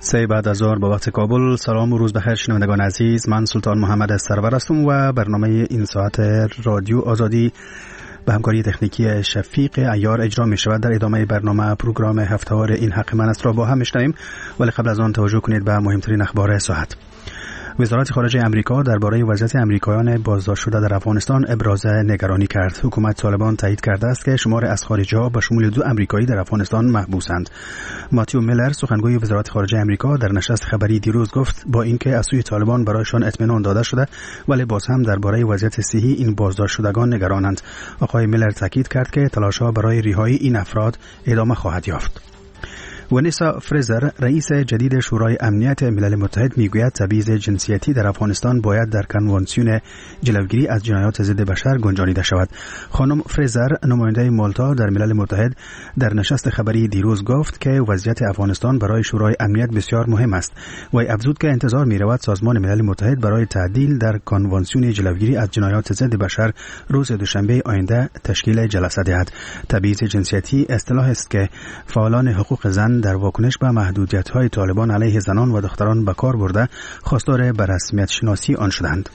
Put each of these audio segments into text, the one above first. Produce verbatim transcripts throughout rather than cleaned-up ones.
سه بعد از ظهر با وقت کابل. سلام و روز بخیر شنوندگان عزیز، من سلطان محمد از سرور هستم و برنامه این ساعت رادیو آزادی به همکاری تکنیکی شفیق عیار اجرا می شود. در ادامه برنامه پروگرام هفته‌وار این حق من است را با هم میشنویم، ولی قبل از آن توجه کنید به مهمترین اخبار ساعت. وزارت خارجه امریکا درباره وضعیت امریکایان بازداشت شده در افغانستان ابراز نگرانی کرد. حکومت طالبان تایید کرده است که شمار از خارجی‌ها به شمول دو امریکایی در افغانستان محبوسند. ماتیو میلر سخنگوی وزارت خارجه امریکا در نشست خبری دیروز گفت با اینکه از سوی طالبان برایشان اطمینان داده شده، ولی باز هم درباره وضعیت صحی این بازداشت شدگان نگرانند. آقای میلر تاکید کرد که تلاش‌ها برای رهایی این افراد ادامه خواهد یافت. ونیسا فریزر رئیس جدید شورای امنیت ملل متحد میگوید تبعیض جنسیتی در افغانستان باید در کنوانسیون جلوگیری از جنایات ضد بشر گنجانیده شود. خانم فریزر نماینده مالتا در ملل متحد در نشست خبری دیروز گفت که وضعیت افغانستان برای شورای امنیت بسیار مهم است و افزود که انتظار می‌رود سازمان ملل متحد برای تعدیل در کنوانسیون جلوگیری از جنایات ضد بشر روز دوشنبه آینده تشکیل جلسه دهد. تبعیض جنسیتی اصطلاحی است که فعالان حقوق زن در واکنش به محدودیت‌های طالبان علیه زنان و دختران به کار برده خواستار به رسمیت شناسی آن شدند.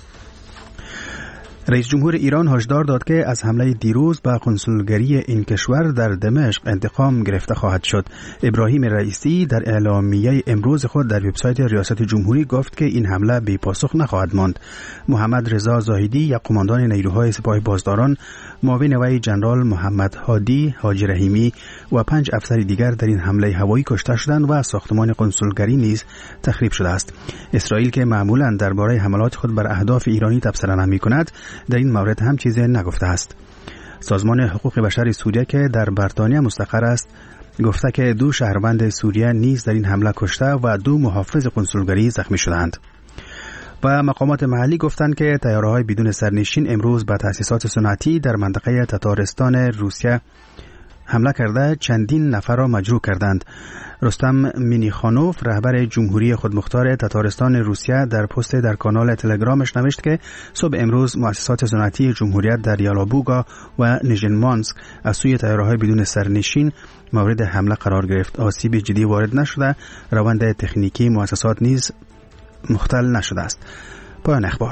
رئیس جمهور ایران هشدار داد که از حمله دیروز به قنسولگری این کشور در دمشق انتقام گرفته خواهد شد. ابراهیم رئیسی در اعلامیه امروز خود در وبسایت ریاست جمهوری گفت که این حمله بی پاسخ نخواهد ماند. محمد رضا زاهدی یک قماندان نیروهای سپاه بازداران، معاون وی جنرال محمد هادی حاجی رحیمی و پنج افسر دیگر در این حمله هوایی کشته شدند و ساختمان قنسولگری نیز تخریب شده است. اسرائیل که معمولاً درباره حملات خود بر اهداف ایرانی تبصره نمی‌کند، در این مورد هم چیزی نگفته است. سازمان حقوق بشر سوریه که در بریتانیا مستقر است گفته که دو شهروند سوریه نیز در این حمله کشته و دو محافظ قنسولگری زخمی شدند. و مقامات محلی گفتند که طیاره‌های بدون سرنشین امروز به تأسیسات صنعتی در منطقه تتارستان روسیه حمله کرده چندین نفر را مجروح کردند. رستم مینیخانوف رهبر جمهوری خودمختار تتارستان روسیه در پست در کانال تلگرامش نوشت که صبح امروز مؤسسات صنعتی جمهوریت در یالابوگا و نیژنمانسک از سوی طیاره‌های بدون سرنشین مورد حمله قرار گرفت. آسیب جدی وارد نشده، روند تکنیکی مؤسسات نیز مختل نشده است. پایان اخبار.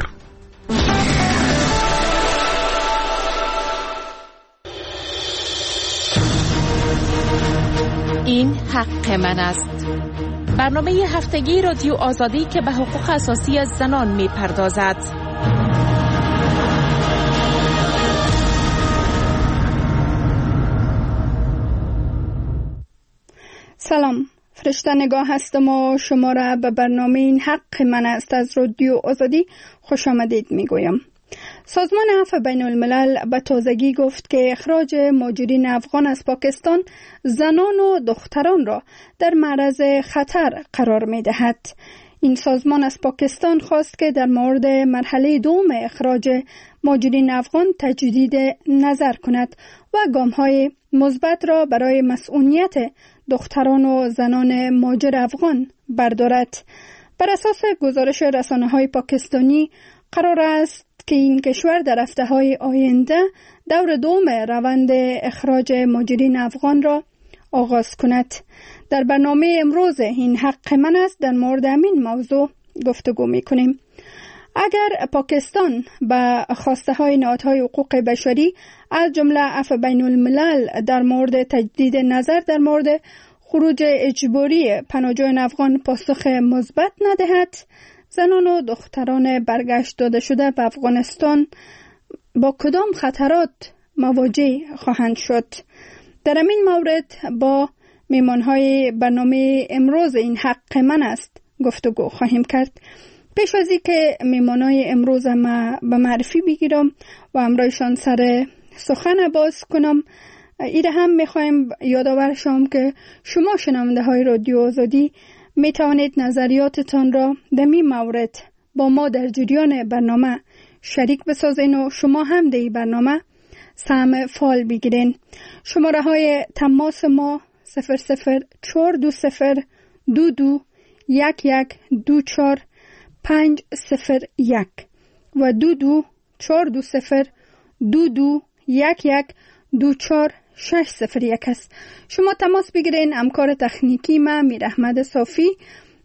این حق من است. برنامه هفتگی رادیو آزادی که به حقوق اساسی زنان می پردازد. سلام، فرشته نگاه هستم و شما را به برنامه این حق من است از رادیو آزادی خوش آمدید می گویم. سازمان عفو بین الملل به تازگی گفت که اخراج مهاجرین افغان از پاکستان زنان و دختران را در معرض خطر قرار می دهد. این سازمان از پاکستان خواست که در مورد مرحله دوم اخراج مهاجرین افغان تجدید نظر کند و گام‌های مثبت را برای مسئولیت دختران و زنان مهاجر افغان بردارد. بر اساس گزارش رسانه‌های پاکستانی قرار است که این کشور در هفته‌های آینده دور دوم روند اخراج مهاجرین افغان را آغاز کند. در برنامه امروز این حق من است در مورد همین موضوع گفتگو می‌کنیم. اگر پاکستان به خواسته های نهادهای حقوق بشری از جمله عفو بین الملل در مورد تجدید نظر در مورد خروج اجباری پناهجویان افغان پاسخ مثبت ندهد، زنان و دختران برگشت داده شده به افغانستان با کدام خطرات مواجه خواهند شد؟ در این مورد با میمانهای برنامه امروز این حق من است گفتگو خواهیم کرد. پیش از این که میمانهای امروز ما به معرفی بگیرم و امرایشان سر سخن باز کنم، ایره هم میخوایم یادآور شم که شما شنونده های رادیو آزادی می توانید نظریاتتان را در این مورد با ما در جریان برنامه شریک بسازین و شما هم در این برنامه سهم فعال بگیرین. شماره های تماس ما صفر صفر چهار دو صفر دو دو یک یک دو چهار پنج صفر یک و دو دو چهار دو صفر دو دو یک یک دو چهار شش صفر یک است. شما تماس بگیرین. همکار تکنیکی ما میر احمد صافی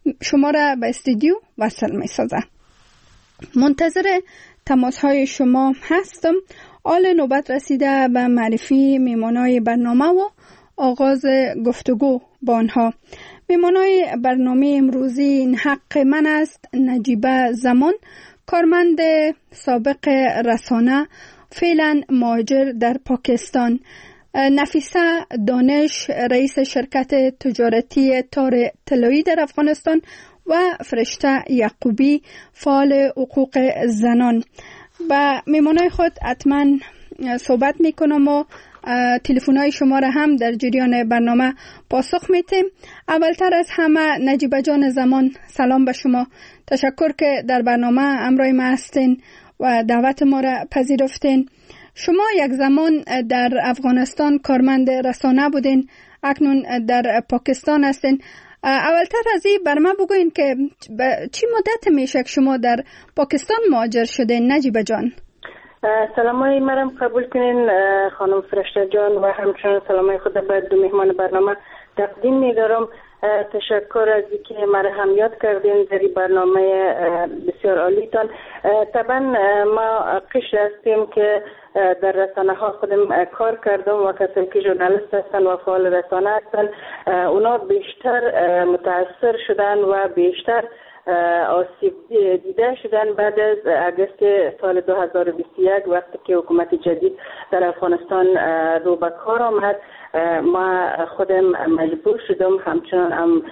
شما را به استودیو وصل می سازه. منتظر تماس های شما هستم. آل نوبت رسیده به معرفی میمانای برنامه و آغاز گفتگو با آنها. میمانای برنامه امروزی این حق من است نجیبه زمان، کارمند سابق رسانه، فعلا مهاجر در پاکستان. نفیسه دانش، رئیس شرکت تجارتی تار طلایی در افغانستان و فرشته یعقوبی، فعال حقوق زنان. با میمانای خود حتما صحبت میکنم و تلفن‌های شما را هم در جریان برنامه پاسخ میتیم. اولتر از همه نجیبه جان زمان، سلام به شما. تشکر که در برنامه همراه ما هستین و دعوت ما را پذیرفتین. شما یک زمان در افغانستان کارمند رسانه بودین، اکنون در پاکستان هستین. اولتر از این بر ما بگوین که چی مدت میشه که شما در پاکستان مهاجر شدین نجیبه جان؟ سلامای مرم قبول کنین خانم فرشته جان و همچنین سلامای خود به دو مهمان برنامه تقدیم می‌دارم. تشکر از اینکه مرا هم یاد کردین در این برنامه بسیار عالیتان. طبعا ما قشر هستیم که در رسانه ها خودم کار کردم و کسایی که ژورنالیست هستن و فعال رسانه هستن اونا بیشتر متاثر شدن و بیشتر آسیب دیده شدن بعد از اگست سال دو هزار و بیست و یک وقتی که حکومت جدید در افغانستان رو به کار آمد. ما خودم مجبور شدم، همچنان هم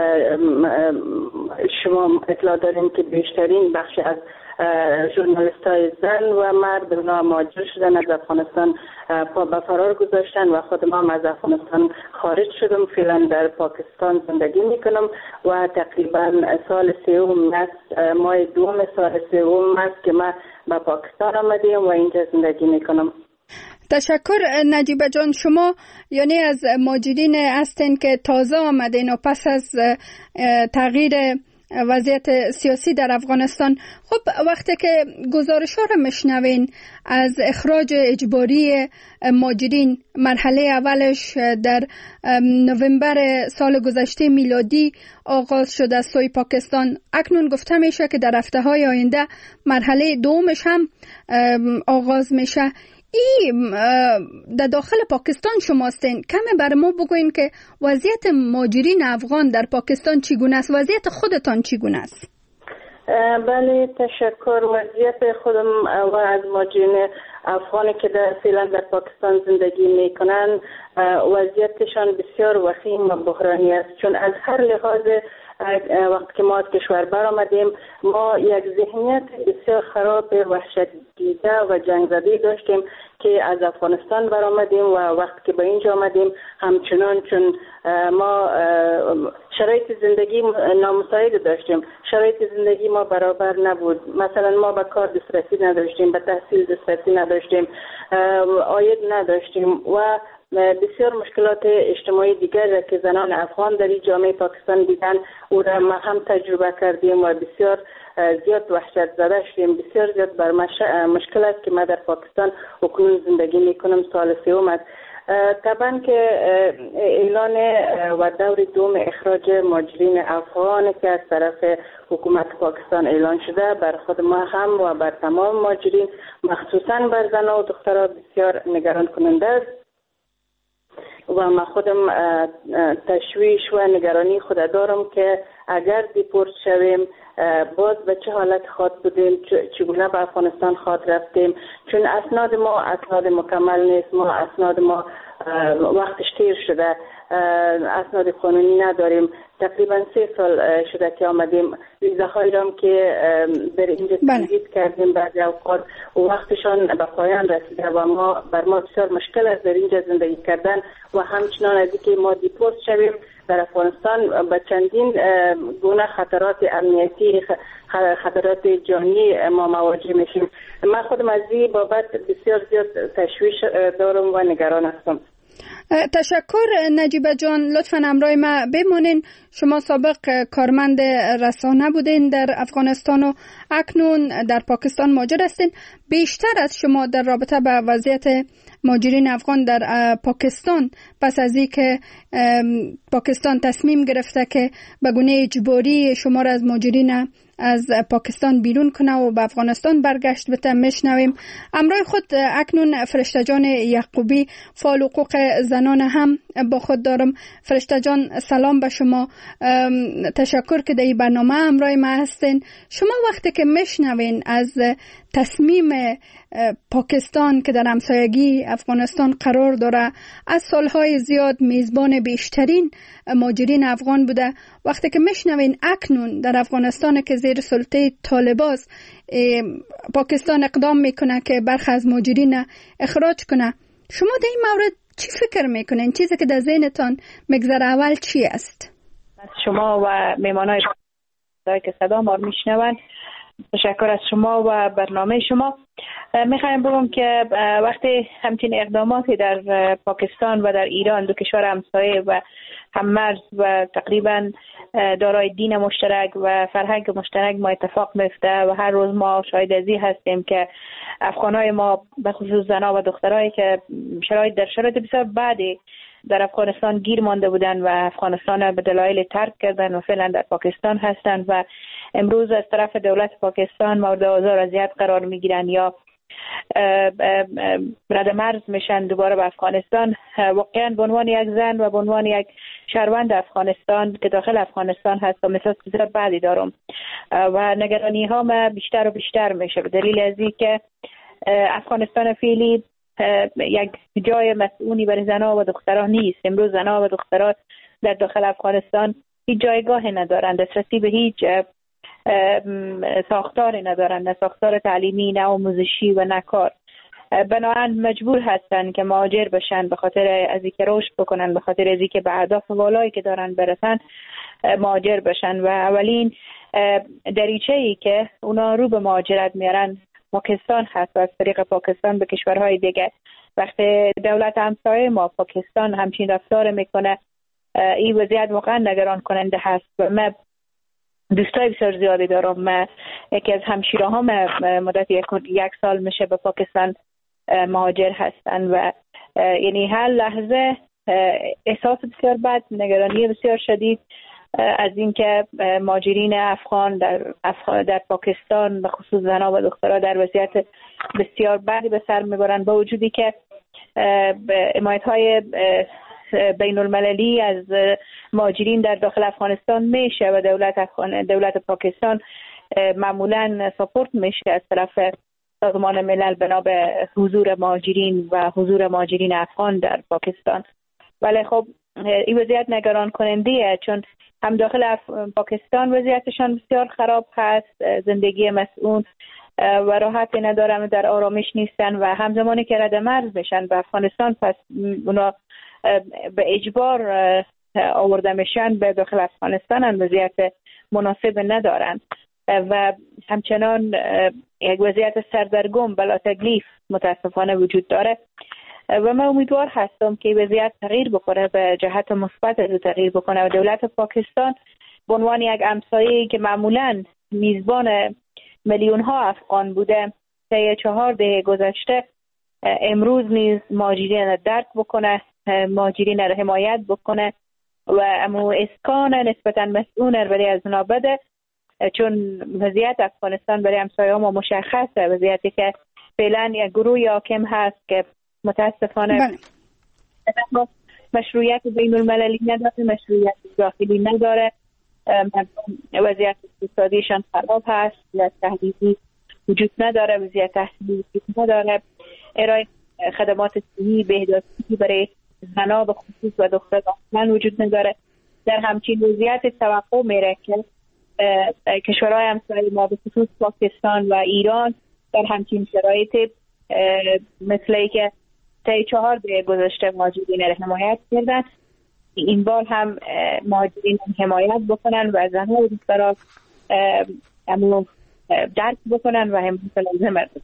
شما اطلاع داریم که بیشترین بخش از ژورنالیست های زن و مرد اونا مهاجر شدن از افغانستان، پا به فرار گذاشتن و خودم هم از افغانستان خارج شدم. فعلا در پاکستان زندگی میکنم و تقریبا سال سوم است، ماه دوم سال سوم است که من به پاکستان آمدیم و اینجا زندگی میکنم. تشکر نجیبه جان. شما یعنی از مهاجرین هستین که تازه آمدین و پس از تغییر وضعیت سیاسی در افغانستان. خب وقتی که گزارش ها را میشنوین از اخراج اجباری مهاجرین، مرحله اولش در نوامبر سال گذشته میلادی آغاز شد از سوی پاکستان، اکنون گفته میشه که در هفته های آینده مرحله دومش هم آغاز میشه. ای در داخل پاکستان شما هستین، کمی بر ما بگوین که وضعیت مهاجرین افغان در پاکستان چگونه است؟ وضعیت خودتان چگونه است؟ بله تشکر. وضعیت خودم و از مهاجرین افغانی که در فعلا در پاکستان زندگی میکنن وضعیتشان بسیار وخیم و بحرانی است، چون از هر لحاظ وقت که ما از کشور برآمدیم ما یک ذهنیت بسیار خراب، وحشت دیده و جنگ زده داشتیم که از افغانستان برآمدیم و وقت که به اینجا آمدیم همچنان چون ما شرایط زندگی نامساعد داشتیم، شرایط زندگی ما برابر نبود. مثلا ما به کار دسترسی نداشتیم، به تحصیل دسترسی نداشتیم، عاید نداشتیم و بسیار مشکلات اجتماعی دیگر که زنان افغان در جامعه پاکستان دیدن او را ما هم تجربه کردیم و بسیار زیاد وحشت زده شدیم. بسیار زیاد بر مشکل است که ما در پاکستان اکنون زندگی میکنم، سال سوم است. طبعا که اعلان و دور دوم اخراج مهاجرین افغان که از طرف حکومت پاکستان اعلان شده بر خود ما هم و بر تمام مهاجرین مخصوصا بر زنان و دختران بسیار نگران کننده است و من خودم تشویش و نگرانی خود دارم که اگر دیپورت شویم باز به چه حالت خواد بودیم، چگونه به افغانستان خواد رفتیم، چون اسناد ما اسناد مکمل نیست. ما اسناد ما وقتش تیر شده، اسناد قانونی نداریم. تقریبا سه سال شده که آمدیم. ویزاهایی را که در اینجا تمدید کردیم بعد اوقات و وقتشان به پایان رسیده و ما بر ما بسیار مشکل است در اینجا زندگی کردن و همچنان از اینکه ما دیپورت شویم در افغانستان با چندین گونه خطرات امنیتی، خطرات جانی ما مواجه میشیم. من خودم از این بابت بسیار زیاد تشویش دارم و نگران هستم. تشکر نجیبه جان، لطفاً همراه ما بمانین. شما سابق کارمند رسانه بودین در افغانستان و اکنون در پاکستان مهاجر هستین. بیشتر از شما در رابطه با وضعیت مهاجرین افغان در پاکستان پس از اینکه پاکستان تصمیم گرفته که به گونه اجباری شما را از مهاجرین از پاکستان بیرون کنه و به افغانستان برگشت بته میشنویم. امروز خود اکنون فرشته جان یعقوبی، فعال حقوق زنان هم با خود دارم. فرشته جان سلام به شما، تشکر که در این برنامه همراه ما هستین. شما وقتی که میشنوین از تصمیم پاکستان که در همسایگی افغانستان قرار داره، از سالهای زیاد میزبان بیشترین مهاجرین افغان بوده، وقتی که میشنوین اکنون در افغانستان که زیر سلطه طالباست پاکستان اقدام میکنه که برخی از مهاجرین اخراج کنه، شما در این مورد چی فکر میکنین؟ چیزی که در ذهنتان میگذره اول چی است؟ شما و میمانای که صدا ما رو میشنون تشکر از شما و برنامه شما. میخوایم بگم که وقتی همچین اقداماتی در پاکستان و در ایران، دو کشور همسایه و هم مرز و تقریبا دارای دین مشترک و فرهنگ مشترک ما اتفاق میفته و هر روز ما شاهد ازی هستیم که افغانای ما به خصوص زنها و دخترایی که شرایط در شرایط بسیار بدی در افغانستان گیر مانده بودن و افغانستان به دلایل ترک کردن و فعلا در پاکستان هستند و امروز از طرف دولت پاکستان مورد آزار و اذیت قرار میگیرن یا رد مرز میشن دوباره به افغانستان. واقعا به عنوان یک زن و به عنوان یک شهروند افغانستان که داخل افغانستان هستم احساس بسیار بدی دارم و نگرانی ها ما بیشتر و بیشتر میشه به دلیل از اینکه افغانستان فعلی یک جای مسئولی برای زنها و دختران نیست. امروز زنها و دختران در داخل افغانستان هیچ جایگاهی ندارند، دسترسی به هیچ ساختاری ندارند، نه ساختار تعلیمی، نه آموزشی و نه کار. بنابراین مجبور هستند که مهاجر بشن به خاطر از اینکه رشد بکنن، به خاطر از اینکه به اهداف والایی که دارن برسن مهاجر بشن و اولین دریچه‌ای که اونا رو به مهاجرت میارن پاکستان هست و از طریق پاکستان به کشورهای دیگه. وقتی دولت همسایه ما پاکستان همچین رفتار میکنه این وضعیت واقعا نگران کننده هست. من دوستای بسیار زیادی دارم. من یکی از همشیره ها مدت یک, یک سال میشه به پاکستان مهاجر هستن و یعنی هر لحظه احساس بسیار بد، نگرانی بسیار شدید از اینکه مهاجرین افغان در افغان در پاکستان به خصوص زنها و دخترها در وضعیت بسیار بدی به سر میبرن، با وجودی که حمایت‌های بین المللی از مهاجرین در داخل افغانستان میشه و دولت افغان دولت پاکستان معمولا ساپورت میشه از طرف سازمان ملل بنا به حضور مهاجرین و حضور مهاجرین افغان در پاکستان. ولی خب این وضعیت نگران کننده چون هم داخل اف... پاکستان وضعیتشان بسیار خراب هست، زندگی مسئول و راحتی ندارن، در آرامش نیستن و همزمانی که رد مرز میشن به افغانستان پس اونا به اجبار آورده میشن به داخل افغانستان، وضعیت مناسب ندارن و همچنان یک وضعیت سردرگم بلا تکلیف متاسفانه وجود داره و من امیدوار هستم که وضعیت تغییر بکنه، به جهت مثبت تغییر بکنه و دولت پاکستان به عنوان یک همسایه‌ای که معمولاً میزبان میلیون ها افغان بوده طی چهار دهه گذشته امروز نیز مهاجرین را درک بکنه، مهاجرین را حمایت بکنه و امو اسکان نسبتاً مسئول برای از اونا بده، چون وضعیت افغانستان برای همسایه‌ها ما مشخصه، وضعیتی که فعلا یک گروه حاکم هست که متاسفانه بله. مشروعیت بین المللی نداره، مشروعیت داخلی نداره، وضعیت اقتصادیشان خراب هست، وضعیت تحلیلی وجود نداره، وضعیت تحصیلی وجود نداره، ارائه خدمات صحی بهداشتی برای زنها به خصوص و دختران وجود نداره. در همچین وضعیت توقع میره که کشورهای همسایه ما به خصوص پاکستان و ایران در همچین شرایط مثل که طی چهار دهه گذشته مهاجرین را حمایت کردن، این بار هم مهاجرین حمایت بکنن و زنها و دختران درک بکنن و هم لازم است.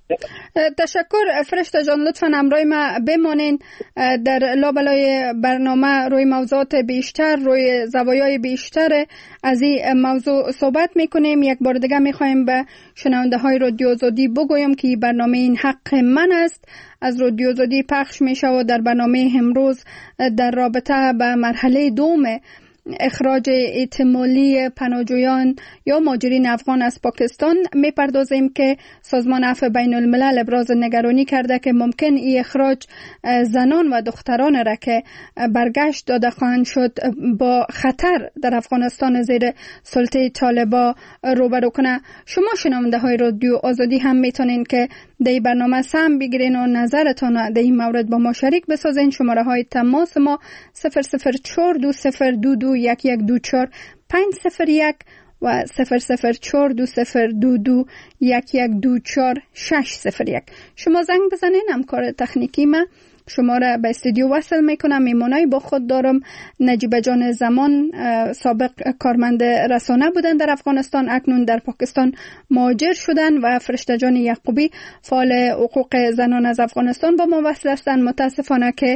تشکر فرشته جان، لطفا همراه ما بمانین. در لابلای برنامه روی موضوعات بیشتر، روی زوایای بیشتر از این موضوع صحبت میکنیم. یک بار دیگه میخوایم به شنونده های رادیو آزادی بگویم که برنامه این حق من است از رادیو آزادی پخش میشه و در برنامه امروز در رابطه به مرحله دوم اخراج احتمالی پناهجویان یا مهاجرین افغان از پاکستان میپردازیم که سازمان عفو بین الملل ابراز نگرانی کرده که ممکن این اخراج زنان و دختران را که برگشت داده خواهند شد با خطر در افغانستان زیر سلطه طالبان روبرو کنه. شما شنونده های رادیو آزادی هم میتونین که در این برنامه سهم بگیرین و نظرتان در این مورد با ما شریک بسازین. شماره های تماس ما صفر صفر چهار دو صفر دو دو یک یک دو چهار پنج صفر یک و صفر صفر چهار دو صفر دو دو یک یک دو چهار شش صفر یک. شما زنگ بزنین، همکار تکنیکی ما شما را به استودیو وصل میکنم. میمونای با خود دارم نجیب جان زمان، سابق کارمند رسانه بودن در افغانستان، اکنون در پاکستان مهاجر شدن، و فرشته جان یعقوبی فعال حقوق زنان از افغانستان با ما وصل هستند. متاسفانه که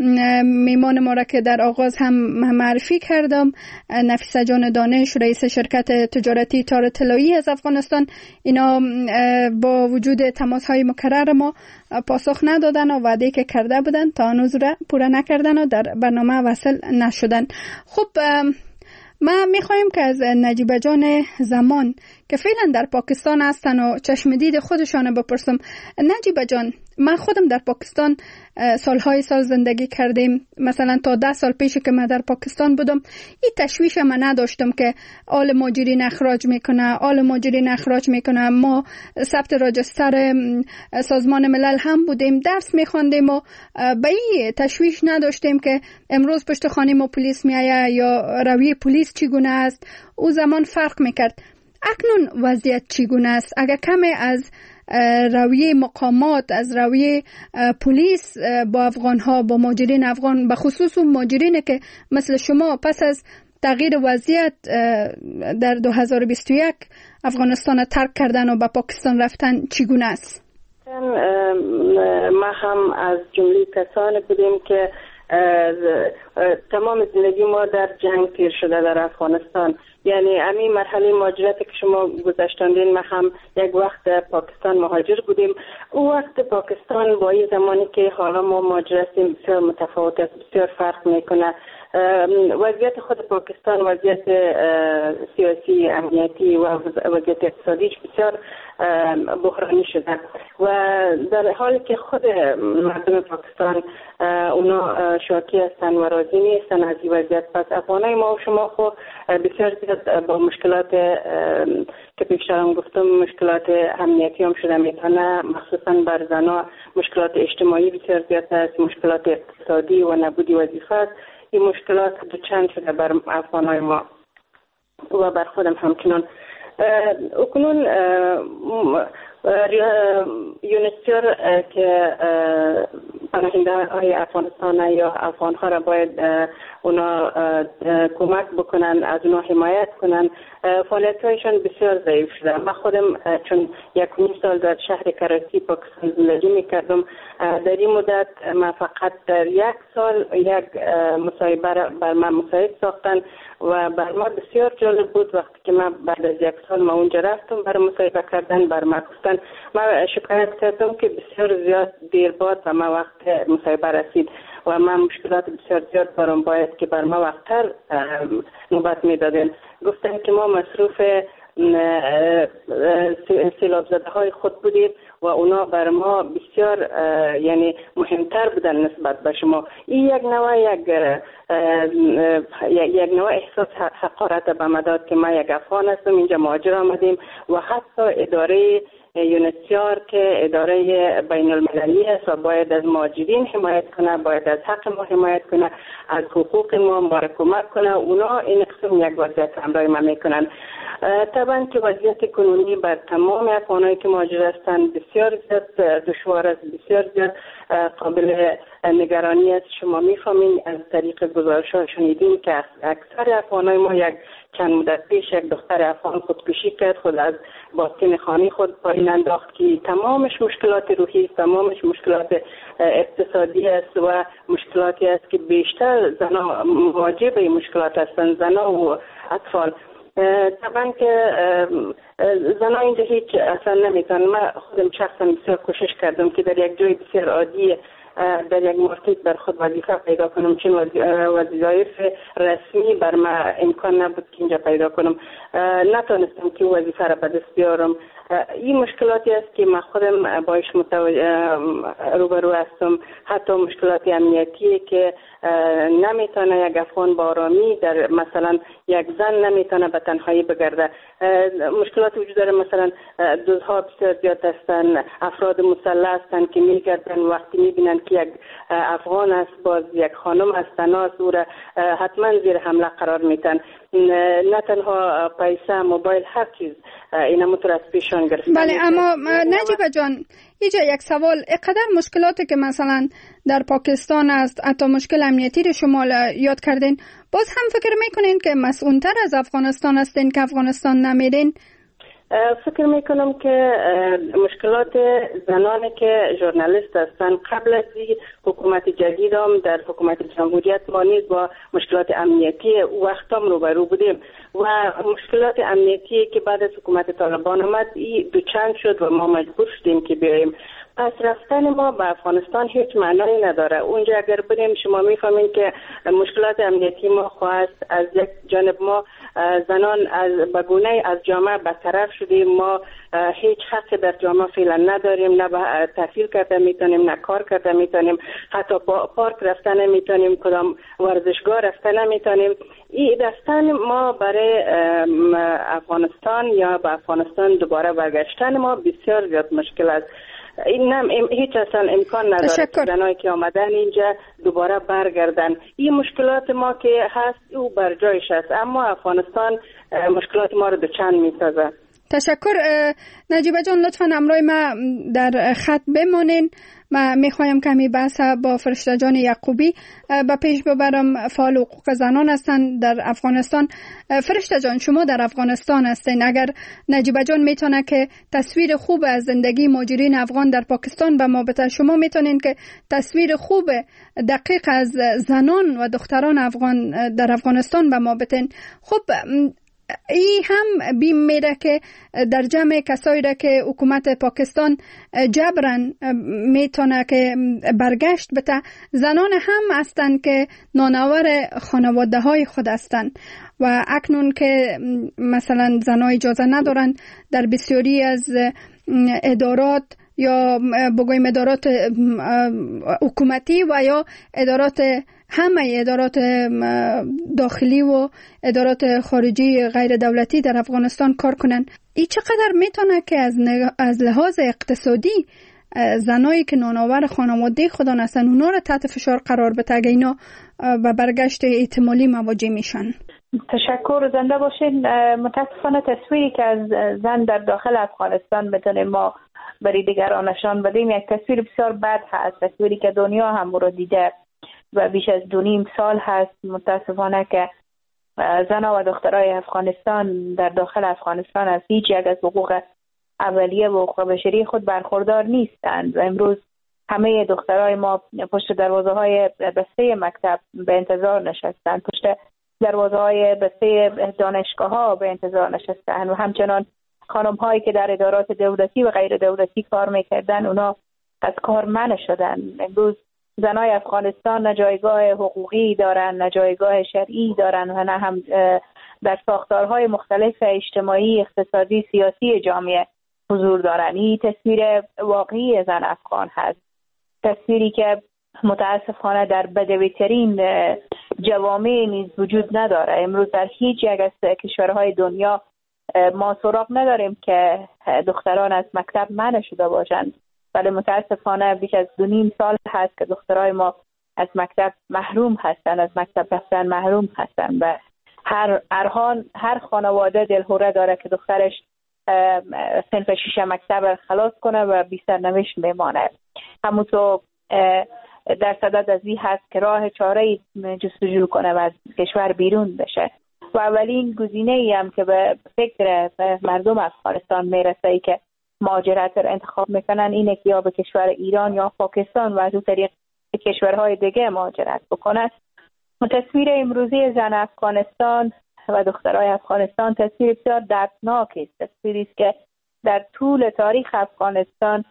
میمان ما را که در آغاز هم معرفی کردم، نفیسه جان دانش رئیس شرکت تجارتی تار طلایی از افغانستان، اینا با وجود تماس های مکرر ما پاسخ ندادن و وعده که کرده بودن تا هنوز را پوره نکردن و در برنامه وصل نشدن. خب ما میخوایم که از نجیب جان زمان که فعلا در پاکستان هستن و چشم دید خودشان بپرسم. نجیب جان، من خودم در پاکستان سالهای سال زندگی کردیم. مثلا تا ده سال پیش که من در پاکستان بودم این تشویش من نداشتم که آل مهاجرین اخراج میکنه، آل مهاجرین اخراج میکنه. ما ثبت راجستر سازمان ملل هم بودیم، درس میخواندیم و به این تشویش نداشتیم که امروز پشت خانه ما پلیس میایه یا رویه پلیس چگونه است. او زمان فرق میکرد. اکنون وضعیت چگونه است؟ اگر کمی از رویه مقامات، از رویه پلیس با افغان ها، با مهاجرین افغان، به خصوص اون مهاجرین که مثل شما پس از تغییر وضعیت در دو هزار و بیست و یک افغانستان ترک کردن و به پاکستان رفتن چگونه است؟ ما هم از جمله کسانی بودیم که تمام زندگی ما در جنگ تیر شده در افغانستان. یعنی همین مرحله مهاجرتی که شما گذشتاندین، ما هم یک وقت پاکستان مهاجر بودیم. او وقت پاکستان با این زمانی که حالا ما مهاجر هستیم بسیار متفاوت است، بسیار فرق میکنه. وضعیت خود پاکستان، وضعیت سیاسی، امنیتی و وضعیت اقتصادیش بسیار بحرانی شده و در حالی که خود مردم پاکستان اونا شاکی هستن و راضی نیستن از این وضعیت، پس افغانای ما و شما خود بسیار زیاد با مشکلات که پیشترم گفتم، مشکلات امنیتی هم شده میتونه، مخصوصا بر زنها مشکلات اجتماعی بسیار زیاد است، مشکلات اقتصادی و نبودی وظیفه است. این مشکلات دوچند شده بر افغانای ما و بر خودم همچنان. اکنون یونسیار که پناهنده های افغانستان یا افغان ها را باید اونا کمک بکنن، از اونا حمایت کنن، فعالیت هایشان بسیار ضعیف شده. من خودم چون یک سال در شهر کراچی پاکستان زندگی میکردم، در این مدت من فقط در یک سال یک مصاحبه بر من مصاحب ساختن و بر ما بسیار جالب بود. وقتی که من بعد از یک سال ما اونجا رفتم برای مصاحبه کردن، بر من گفتن، من شکایت کردم که بسیار زیاد دیر بعد و ما وقت مصاحبه رسید و من مشکلات بسیار زیاد برام باید که بر ما وقتر نوبت میدادن. گفتن که ما مصروف سیلاب زده های خود بودیم و اونا بر ما بسیار یعنی مهمتر بودن نسبت به شما. این یک نوع یک یک نوع احساس حقارت به من داد که ما یک افغان هستم، اینجا مهاجر آمدیم و حتی اداره یونسیار که اداره بین المللی است و باید از مهاجرین حمایت کنه، باید از حق ما حمایت کنه، از حقوق ما ما را کمک کنه، اونا این قسم یک وضعیت همراه ما میکنن. طبعا که وضعیت کنونی بر تمام افغانایی که مهاجر هستند بسیار زیاد دشوار است، بسیار زیاد قابل نگرانی است. شما میفهمین از طریق گزارش ها شنیدیم که اکثر افغانای ما یک چند مدت پیش یک دختر افغان خودکشی کرد، خود از بالکن خانه خود پایین انداخت که تمامش مشکلات روحی، تمامش مشکلات اقتصادی است و مشکلاتی است که بیشتر زنان مواجه به مشکلات هستند، زنان و اطفال. طبعا که زنان اینجا هیچ اصلا نمیتونن. من خودم شخصا بسیار کوشش کردم که در یک جای بسیار عادی در یک مارکت بر خود وظیفه پیدا کنم، چون وظایف رسمی بر من امکان نبود که اینجا پیدا کنم. نتونستم که وظیفه را به دست بیارم. این مشکلاتی است که من خودم باش روبرو هستم. حتی مشکلات امنیتی که نمیتونه یک افغان با آرامی در مثلا یک زن نمیتونه به تنهایی بگرده. مشکلات وجود داره، مثلا دزدها بسیار زیاد هستن، افراد مسلح هستن که میگردن وقتی میبینن که یک افغان است، باز یک خانم است، تنها او را حتما زیر حمله قرار میتن. نه تنها پیسه، موبایل، هر چیز اینا متر از پیشان گرفتن. بله، اما نجیبه جان اینجا یک سوال، اینقدر مشکلاتی که مثلا در پاکستان است، حتی مشکل امنیتی رو شما یاد کردین، باز هم فکر میکنین که مسئول‌تر از افغانستان هستین که افغانستان نمیرین؟ فکر میکنم که مشکلات زنانی که ژورنالیست هستند قبل از این حکومت جدید هم در حکومت جمهوریت ما نیز با مشکلات امنیتی وقت هم روبرو بودیم و مشکلات امنیتی که بعد از حکومت طالبان آمد این دوچند شد و ما مجبور شدیم که بیاییم. پس رفتن ما به افغانستان هیچ معنی نداره. اونجا اگر بریم شما میفهمین که مشکلات امنیتی ما خواهد از یک جانب ما زنان از بگونه از جامعه برطرف شدیم. ما هیچ حقی در جامعه فعلا نداریم، نه تحصیل کرده میتونیم، نه کار کرده میتونیم، حتی پارک رفتن نمیتونیم، کدام ورزشگاه رفتن نمیتونیم. این رفتن ما برای افغانستان یا به افغانستان دوباره برگشتن ما بسیار زیاد مشکل است. این هم هیچ اصلا امکان نداره که زنایی که آمدن اینجا دوباره برگردن. این مشکلات ما که هست او بر جایش است، اما افغانستان مشکلات ما رو دوچند میسازه. تشکر نجیبه جان، لطفا همراه ما در خط بمانین. ما میخوایم کمی بحث با فرشته جان یعقوبی به پیش ببرم. فعال حقوق زنان هستند در افغانستان. فرشته جان، شما در افغانستان هستین، اگر نجیبه جان میتونه که تصویر خوب از زندگی مهاجرین افغان در پاکستان به ما بده، شما میتونین که تصویر خوب دقیق از زنان و دختران افغان در افغانستان به ما بدین. خب ای هم بیم میره که در جمع کسایی را که حکومت پاکستان جبران میتونه که برگشت بده، زنان هم هستند که نانور خانواده های خود هستند و اکنون که مثلا زنان اجازه ندارن در بسیاری از ادارات یا بگویم ادارات حکومتی و یا ادارات همه ادارات داخلی و ادارات خارجی غیر دولتی در افغانستان کار کنن. این چقدر میتونه که از, از لحاظ اقتصادی زنایی که نانآور خانواده خودان هستن اونا رو تحت فشار قرار بده اگه اینا و برگشت احتمالی مواجه میشن؟ تشکر، زنده باشین. متاسفانه تصویری که از زن در داخل افغانستان بتونیم ما برای دیگران نشان بدیم یک تصویر بسیار بد هست، تصویری که دنیا هم رو دیده و بیش از دو نیم سال هست متاسفانه که زنها و دخترای افغانستان در داخل افغانستان از هیچ یک از حقوق اولیه و حقوق بشری خود برخوردار نیستند و امروز همه دخترای ما پشت دروازه های بسته مکتب به انتظار نشستند، پشت دروازه های بسته دانشگاه ها به انتظار نشستند و همچنان خانم هایی که در ادارات دولتی و غیر دولتی کار میکردن اونا از کار منع شدن. امروز زنای افغانستان نه جایگاه حقوقی دارن، نه جایگاه شرعی دارن و نه هم در ساختارهای مختلف اجتماعی، اقتصادی، سیاسی جامعه حضور دارن. این تصویر واقعی زن افغان هست، تصویری که متاسفانه در بدویترین جوامع نیز وجود نداره. امروز در هیچ یک از کشورهای دنیا ما سراغ نداریم که دختران از مکتب منع شده باشند، ولی متاسفانه بیش از دو نیم سال هست که دخترای ما از مکتب محروم هستند، از مکتب رفتن محروم هستند و هر ارهان هر خانواده دلهوره داره که دخترش صنف شیشه مکتب خلاص کنه و بی سرنوشت بمانه. همونطور در صدد از این هست که راه چاره‌ای جستجو کنه و از کشور بیرون بشه. و اولین گزینه ای هم که به فکر مردم افغانستان میرسه ای که مهاجرت رو انتخاب میکنن اینه که یا به کشور ایران یا پاکستان و از اون طریق به کشورهای دیگه مهاجرت بکنن. تصویر امروزی زن افغانستان و دخترای افغانستان تصویر بسیار دردناک است. تصویری است که در طول تاریخ افغانستان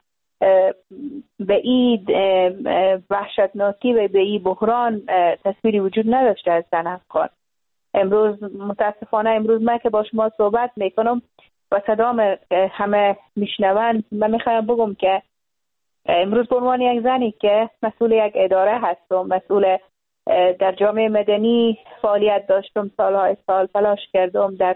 به این وحشتناکی و به این بحران تصویری وجود نداشته از زن افغان. امروز متاسفانه امروز من که با شما صحبت میکنم و صدام همه میشنون، من میخوایم بگم که امروز به عنوان یک زنی که مسئول یک اداره هستم، مسئول در جامعه مدنی فعالیت داشتم، سالهای سال تلاش کردم در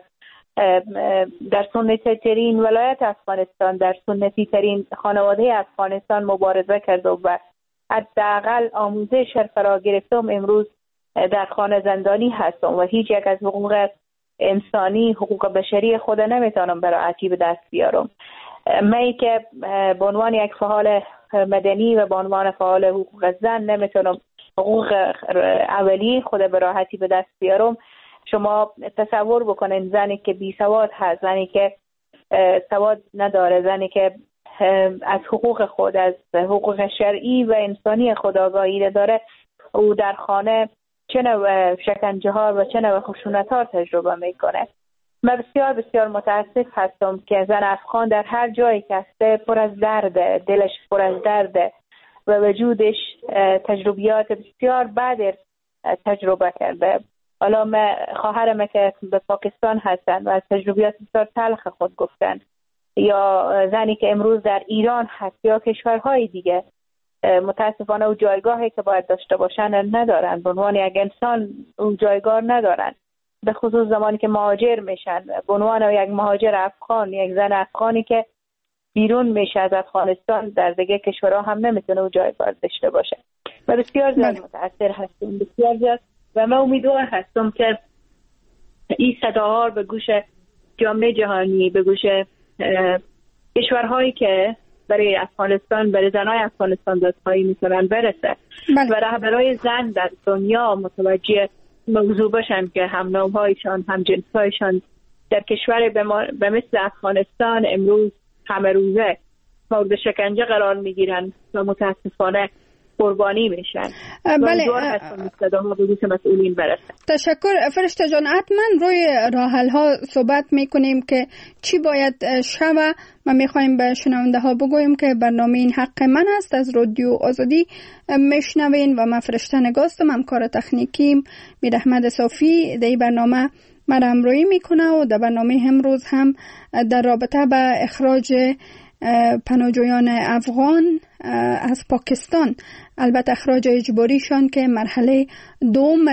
در سنتی ترین ولایت افغانستان، در سنتی ترین خانواده افغانستان مبارزه کردم و حداقل آموزش فرا گرفتم. امروز در خانه زندانی هستم و هیچ یک از حقوق انسانی، حقوق بشری خود نمیتونم به راحتی به دست بیارم. من که به عنوان یک فعال مدنی و به عنوان فعال حقوق زن نمیتونم حقوق اولیه خود به راحتی به دست بیارم. شما تصور بکنین زنی که بی سواد هست، زنی که سواد نداره، زنی که از حقوق خود، از حقوق شرعی و انسانی خود آگاهی نداره، او در خانه چه نوع شکنجه ها و چه نوع خشونت ها تجربه میکنه. من بسیار بسیار متاسف هستم که زن افغان در هر جایی که هسته پر از درده، دلش پر از درده و وجودش تجربیات بسیار بد تجربه کرده. حالا من خواهرم که به پاکستان هستن و از تجربیات بسیار تلخ خود گفتن، یا زنی که امروز در ایران هست یا کشورهای دیگه، متاسفانه او جایگاهی که باید داشته باشن ندارن، به عنوان یک انسان اون جایگاه ندارن، به خصوص زمانی که مهاجر میشن. به عنوان یک مهاجر افغان، یک زن افغانی که بیرون میشه از افغانستان، در دیگه کشورها هم نمیتونه اون جایگاه داشته باشه. و بسیار زیاد متاثر هستم، بسیار زیاد، و من امیدوار هستم که این صداها به گوش جامعه جهانی، به گوش کشورهایی که برای افغانستان، برای زنای افغانستان دادخواهی میکنن برسه. بله. و رهبرای زن در دنیا متوجه موضوع باشن که هم نوعهایشان، هم جنسهایشان در کشور به مثل افغانستان امروز همه روزه مورد شکنجه قرار میگیرن و متاسفانه قربانی میشن. بله. مسئولین برسن. تشکر فرشته جان. حتما روی راحل ها صحبت میکنیم که چی باید شوه. ما میخوایم به شنونده ها بگویم که برنامه این حق من است از رادیو آزادی میشنوین و من فرشته نگاستم، همکار تکنیکیم میر احمد صافی در برنامه من همراهی میکنه و در برنامه امروز هم در رابطه با اخراج پناهجویان افغان از پاکستان، البته اخراج اجباریشان که مرحله دوم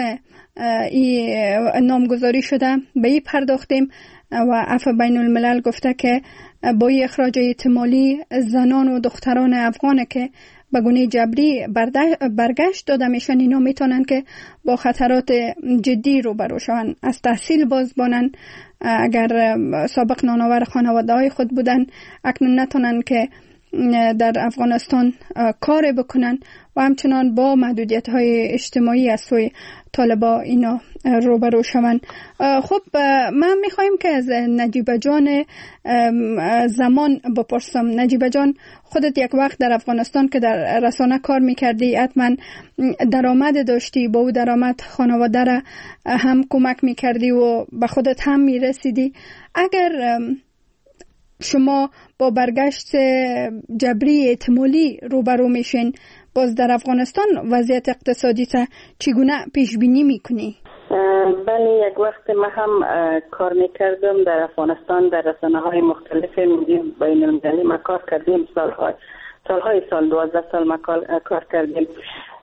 نامگذاری شده، به این پرداختیم و عفو بین الملل گفته که با این اخراج احتمالی زنان و دختران افغان که به گونه جبری برگشت داده میشن، اینا میتونن که با خطرات جدی روبرو شوند، از تحصیل باز بانن، اگر سابق نانآور خانواده های خود بودن اکنون نتونن که در افغانستان کار بکنن و همچنان با محدودیت های اجتماعی از سوی طالبا اینا روبرو شوند. خب من میخوایم که از نجیبه جان زمان بپرسم. نجیبه جان، خودت یک وقت در افغانستان که در رسانه کار میکردی حتما درآمد داشتی، با او درآمد خانواده را هم کمک میکردی و به خودت هم میرسیدی. اگر شما با برگشت جبری احتمالی روبرو میشین، باز در افغانستان وضعیت اقتصادی تا چگونه پیش بینی میکنی؟ بله، یک وقت ما هم کار میکردم در افغانستان در رسانه های مختلف بین المللی. ما کار کردیم سالهای سالهای سال دوازده سال ما کار کردیم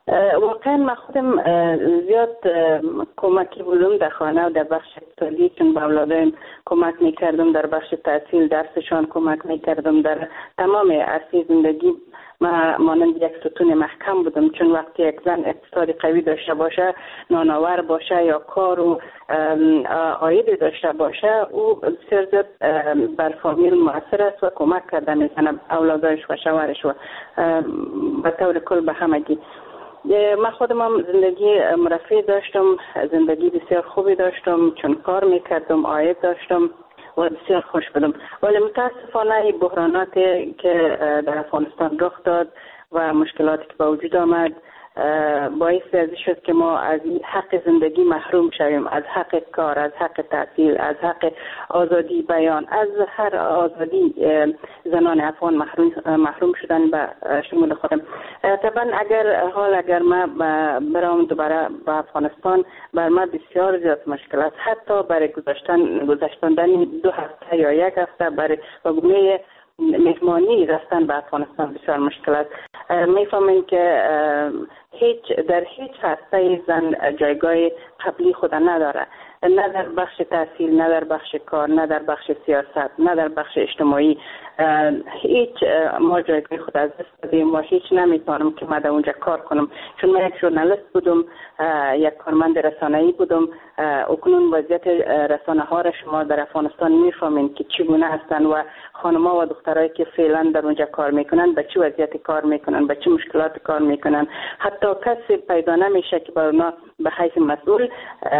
واقعا من خودم زیاد کمکی بودم در خانه و در بخش اقتصادی، چون به اولادایم کمک میکردم، در بخش تحصیل درسشان کمک میکردم، در تمام عرصه زندگی ما مانند یک ستون محکم بودم، چون وقتی یک زن اقتصادی قوی داشته باشه، نانآور باشه یا کار و عایدی داشته باشه، او بسیار زیاد بر فامیل مؤثر است و کمک کرده میکنه اولادایش و شوهرش و به طور کل به همگی. من خودم هم زندگی مرفه داشتم، زندگی بسیار خوبی داشتم، چون کار میکردم، عاید داشتم و بسیار خوش بودم. ولی متاسفانه بحراناتی که در افغانستان رخ داد و مشکلاتی که به وجود آمد باعث ازی شد که ما از حق زندگی محروم شویم، از حق کار، از حق تحصیل، از حق آزادی بیان، از هر آزادی زنان افغان محروم محروم شدن به شمول خودم. طبعا اگر حال اگر ما برام دوباره به افغانستان، بر ما بسیار زیاد مشکل است، حتی برای گذاشتن گذاشتن دو هفته یا یک هفته برای گونه مهمانی رفتن به افغانستان بسیار مشکل است. میفهمیم که هیچ در هیچ هسته زن جایگاه قبلی خود نداره، نه در بخش تحصیل، نه در بخش کار، نه در بخش سیاست، نه در بخش اجتماعی. هیچ ما جایگاه خود از دست دادیم و هیچ نمیتونم که ما در اونجا کار کنم، چون من یک ژورنالیست بودم، یک کارمند رسانه‌ای بودم. اکنون وضعیت رسانه ها را شما در افغانستان میفهمین که چگونه هستند و خانم‌ها و دخترایی که فعلا در اونجا کار میکنن به چه وضعیت کار میکنن، به چه مشکلات کار میکنن. حتی کسی پیدا نمیشه که بر اونا به حیث مسئول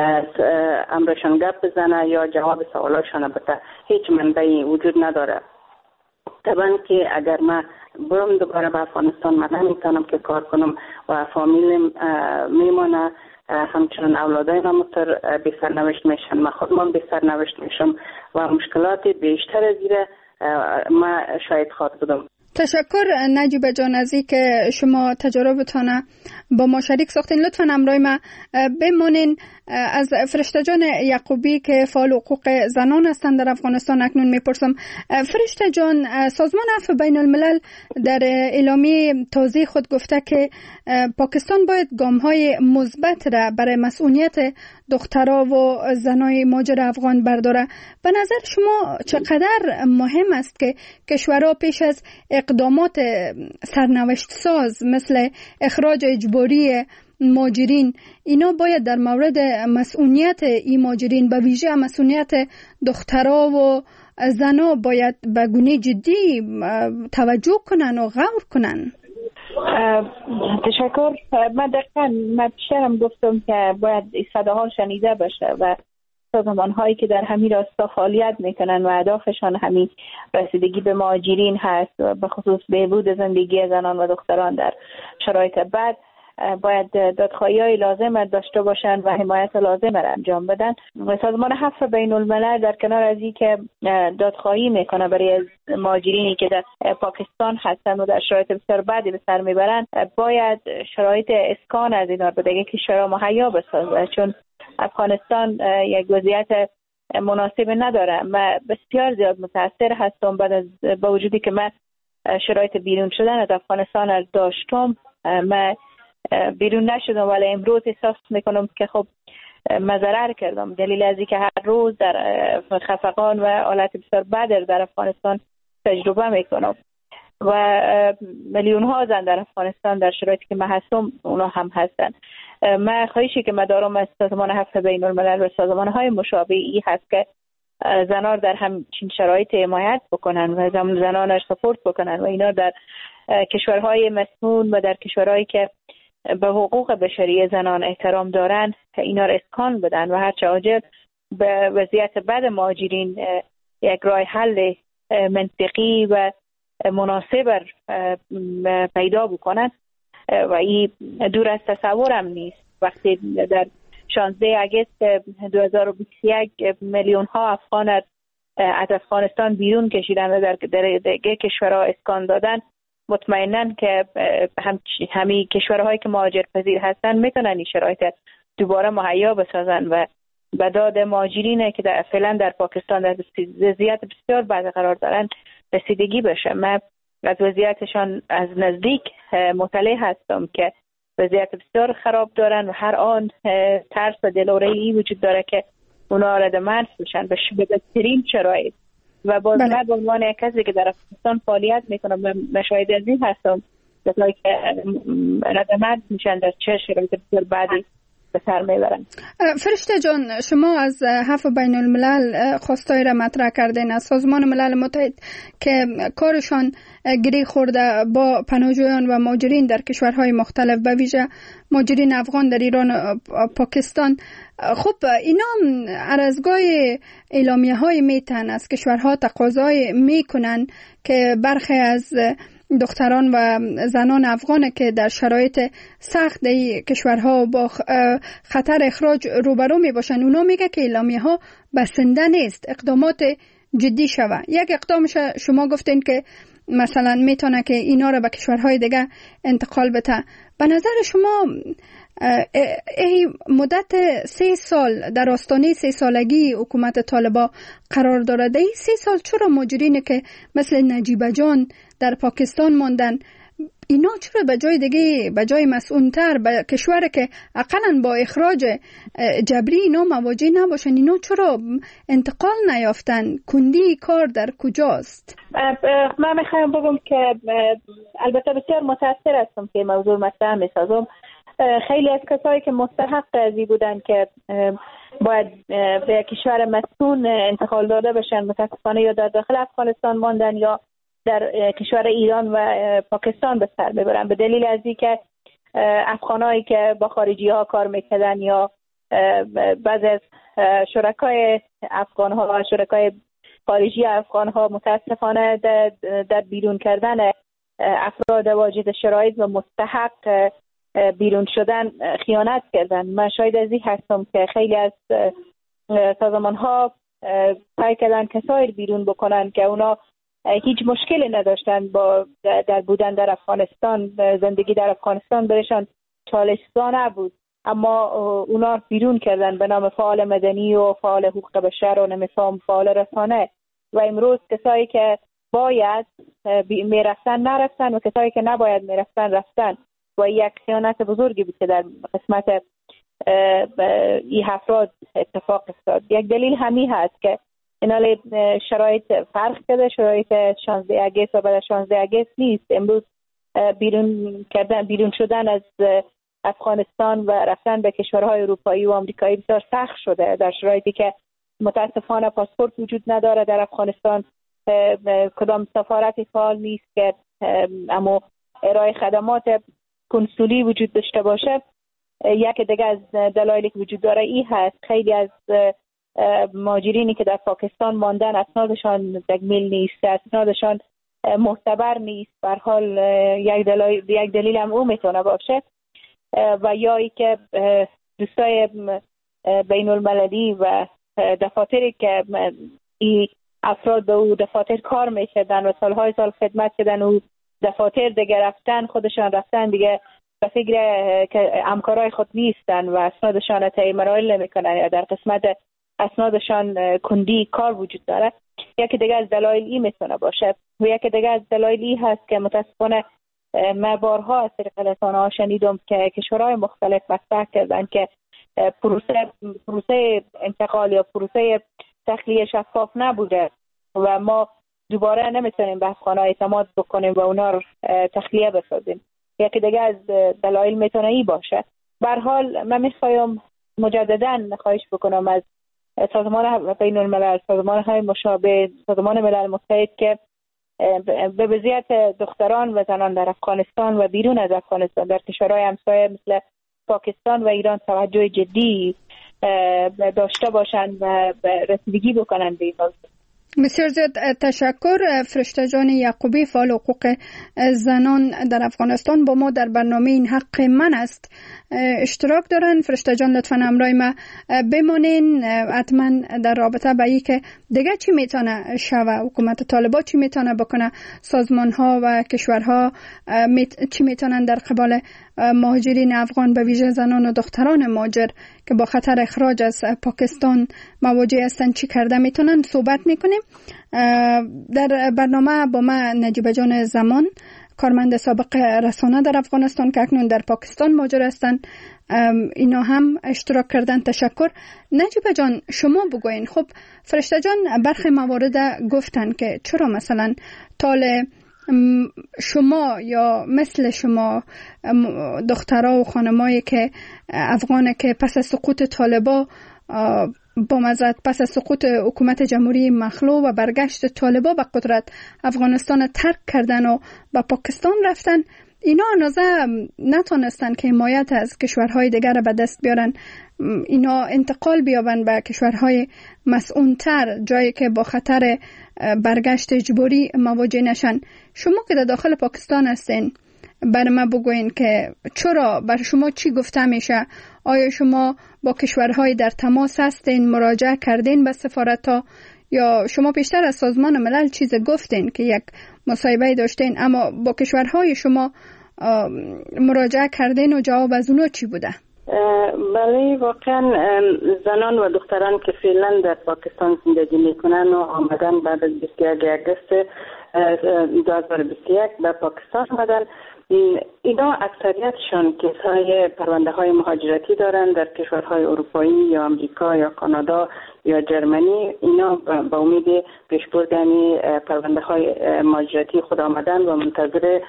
امرشان گپ بزنه یا جواب سوالاشان بده. هیچ منبعی وجود نداره. طبعا که اگر ما برم دوباره به افغانستان، من نمیتونم که کار کنم و فامیلم میمانه، همچنان اولادای ما متر بی سرنوشت میشن، من خودم بی سرنوشت میشم و مشکلات بیشتر از ایره ما شاید خواهد بودم. تشکر نجیب جان از این که شما تجربتان با ما شریک ساختین. لطفاً همراه ما بمونین. از فرشته جان یعقوبی که فعال حقوق زنان هستند در افغانستان اکنون میپرسم. فرشته جان، سازمان عفو بین الملل در اعلامیه تازه خود گفته که پاکستان باید گام‌های مثبت را برای مسئولیت دخترها و زنای مهاجر افغان برداره. به نظر شما چقدر مهم است که کشورها پیش از اقدامات سرنوشت ساز مثل اخراج اجباری مهاجرین، اینا باید در مورد مسئولیت این مهاجرین، به ویژه مسئولیت دخترها و زنها، باید به گونه جدی توجه کنن و غور کنن؟ تشکر. من دقیقا من پیشترم گفتم که باید صداها شنیده بشه و سازمان هایی که در همین راستا فعالیت میکنن و اهدافشان همین رسیدگی به مهاجرین هست و به خصوص بهبود زندگی زنان و دختران در شرایط بد، باید دادخواهی‌های لازم داشته باشند و حمایت لازم را انجام بدن. سازمان عفو بین الملل در کنار از این که دادخواهی میکنه برای مهاجرینی که در پاکستان هستند و در شرایط بسیار بدی به سر میبرند، باید شرایط اسکان از اینا به دیگه کشورها مهیا بسازه، چون افغانستان یک وضعیت مناسب نداره. من بسیار زیاد متاثر هستم بعد از با وجودی که من شرایط بیرون شدن از افغانستان از داشتم، من بیرون نشدم، ولی امروز احساس میکنم که خب من ضرر کردم، دلیل از اینکه هر روز در خفقان و حالت بسیار بد در افغانستان تجربه میکنم و میلیون ها زن در افغانستان در شرایطی که من هستم اونا هم هستن. من خواهشی که من دارم از سازمان عفو بین الملل و سازمان های مشابهی هست که زنان در همچین شرایط حمایت بکنن و زنان را سپورت بکنن و اینا در کشورهای مسئول و در کشورهایی که به حقوق بشری زنان احترام دارن اینا را اسکان بدن و هرچه عاجل به وضعیت بد مهاجرین یک راه حل منطقی و مناسب پیدا بکنن و این دور از تصورم نیست. وقتی در شانزده آگوست دو هزار و بیست و یک میلیون ها افغان از افغانستان بیرون کشیدن و در دیگه کشورها اسکان دادن، مطمئنن که هم همین کشورهایی که مهاجر پذیر هستن میتونن این شرایط دوباره مهیا بسازن و به داد مهاجرینه که در فعلا در پاکستان در وضعیت بسیار بد قرار دارن رسیدگی بشه. من از وضعیتشان از نزدیک مطلع هستم که وضعیت بسیار خراب دارن و هر آن ترس و دلهره‌ای وجود داره که اونا وارد مرز بشن به بدترین شرایط. و باز من به عنوان کسی که در افغانستان فعالیت میکنم مشاهده از این هستم کسایی که وارد مرز میشن در چه شرایط بسیار بعدی به سر میبرن. فرشته جان، شما از عفو بین الملل خواستای را مطرح کردین از سازمان ملل متحد که کارشان گره خورده با پناهجویان و مهاجرین در کشورهای مختلف، به ویژه مهاجرین افغان در ایران و پاکستان. خب اینا هر از گاهی اعلامیه های میتن از کشورها تقاضای میکنن که برخی از دختران و زنان افغان که در شرایط سخت در کشورها با خطر اخراج روبرو می باشن، اونا میگه که اعلامیه ها بسنده نیست، اقدامات جدی شوه. یک اقدامش شما گفتین که مثلا میتونه که اینا را به کشورهای دیگه انتقال بده. به نظر شما ای مدت سه سال در آستانه سه سالگی حکومت طالبان قرار دارد، ای سه سال چرا مهاجرینی که مثل نجیبه جان در پاکستان ماندن اینا چرا به جای دیگه به جای مسئول‌تر به کشوری که اقلاً با اخراج جبری اینا مواجه نباشن اینا چرا انتقال نیافتن؟ کندی کار در کجاست؟ من میخوام بگم که البته بسیار متأثر هستم که موضوع مطرح میسازم. خیلی از کسایی که مستحق ازی بودن که باید به کشور مسکون انتقال داده بشن متاسفانه یا در داخل افغانستان ماندن یا در کشور ایران و پاکستان به سر ببرن، به دلیل از اینکه افغانایی که با خارجی ها کار میکردن یا بعضی از شرکای افغان ها و شرکای خارجی افغان ها متاسفانه در بیرون کردن افراد واجد شرایط و مستحق بیرون شدن خیانت کردن. من شاید از این هستم که خیلی از سازمان ها سعی کردن کسایی بیرون بکنن که اونا هیچ مشکلی نداشتن با در بودن در افغانستان، زندگی در افغانستان برشان چالش‌زا نبود، اما اونا بیرون کردن به نام فعال مدنی و فعال حقوق بشر و نمیفهم فعال رسانه. و امروز کسایی که باید میرفتن نرفتن و کسایی که نباید میرفتن رفتن و یک خیانت بزرگی بود که در قسمت این افراد اتفاق افتاد. یک دلیل همین هست که اینال شرایط فرق کرده، شرایط شانزده اگست و بعد شانزده اگست نیست. امروز بیرون کردن بیرون شدن از افغانستان و رفتن به کشورهای اروپایی و آمریکایی بسیار سخت شده در شرایطی که متاسفانه پاسپورت وجود نداره در افغانستان، کدام سفارتی فعال نیست که اما ارائه خدمات کنسولی وجود داشته باشه. یک دیگه از دلایلی که وجود داره این هست خیلی از مهاجرینی که در پاکستان ماندن اسنادشان تکمیل نیست، اسنادشان معتبر نیست. به هر حال یک دلیل یک دلیل هم اون میتونه باشه و یا ای که دوستای بین المللی و دفاتری که این افراد به او دفاتر کار میکردن و سالهای سال خدمت کردن و دفاتر دیگه رفتن خودشان رفتن دیگه به فکر که همکارای خود نیستن و اسنادشان طی مراحل نمیکنن یا در قسمت اسنادشان کندی کار وجود داره. یکی دیگه از دلایل این میتونه باشه و یکی دیگه از دلایل این هست که متاسفانه من بارها از طریق رسانه ها شنیدم که کشورهای مختلف مطرح کردن که پروسه پروسه انتقال یا پروسه تخلیه شفاف نبوده و ما دوباره نمیتونیم به افغان‌ها اعتماد بکنیم و اونا رو تخلیه بسازیم. یکی دیگه از دلایل میتونه ای باشه. به هر حال من میخوایم مجددا خواهش بکنم از سازمان بین الملل، سازمان های مشابه، سازمان ملل متحد که به وضعیت دختران و زنان در افغانستان و بیرون از افغانستان در کشورهای همسایه مثل پاکستان و ایران توجه جدی داشته باشند و رسیدگی بکنن به این موضوع. بسیار زیاد تشکر. فرشته جان یعقوبی، فعال حقوق زنان در افغانستان، با ما در برنامه این حق من است اشتراک دارن. فرشته جان لطفاً همراه ما بمانین، حتما در رابطه با این که دیگه چی میتونه شوه، حکومت طالبان چی میتونه بکنه، سازمان ها و کشورها چی میتونن در قبال مهاجرین افغان به ویژه زنان و دختران مهاجر که با خطر اخراج از پاکستان مواجه هستند چی کرده میتونن صحبت میکنیم. در برنامه با ما نجیبه جان زمان کارمند سابق رسانه در افغانستان که اکنون در پاکستان مهاجر هستند، اینا هم اشتراک کردن. تشکر. نجیبه جان شما بگوین، خب فرشته جان برخی موارد گفتن که چرا مثلا طال شما یا مثل شما دخترها و خانمایی که افغانه که پس از سقوط طالبا با مزد پس از سقوط حکومت جمهوری مخلوع و برگشت طالبا به قدرت افغانستان ترک کردن و به پاکستان رفتن، اینا اندازه نتونستن که حمایت از کشورهای دیگر به دست بیارن، اینا انتقال بیابن به کشورهای مسئول‌تر، جایی که با خطر برگشت اجباری مواجه نشن. شما که در داخل پاکستان هستین برای ما بگوین که چرا، بر شما چی گفته میشه؟ آیا شما با کشورهای در تماس هستین، مراجعه کردین به سفارت‌ها، یا شما پیشتر از سازمان ملل چیز گفتین که یک مصاحبه داشتین اما با کشورهای شما مراجعه کردین و جواب از اونها چی بوده؟ بله، واقعا زنان و دختران که فعلا در پاکستان زندگی میکنن و آمدن بعد از بیست و یک آگوست دو هزار و بیست و یک به پاکستان آمدن، اینا اکثریتشان کیس‌های پرونده های مهاجرتی دارن در کشورهای اروپایی یا امریکا یا کانادا یا جرمنی. اینا با امید پیشبردن پرونده های مهاجرتی خود آمدن و منتظر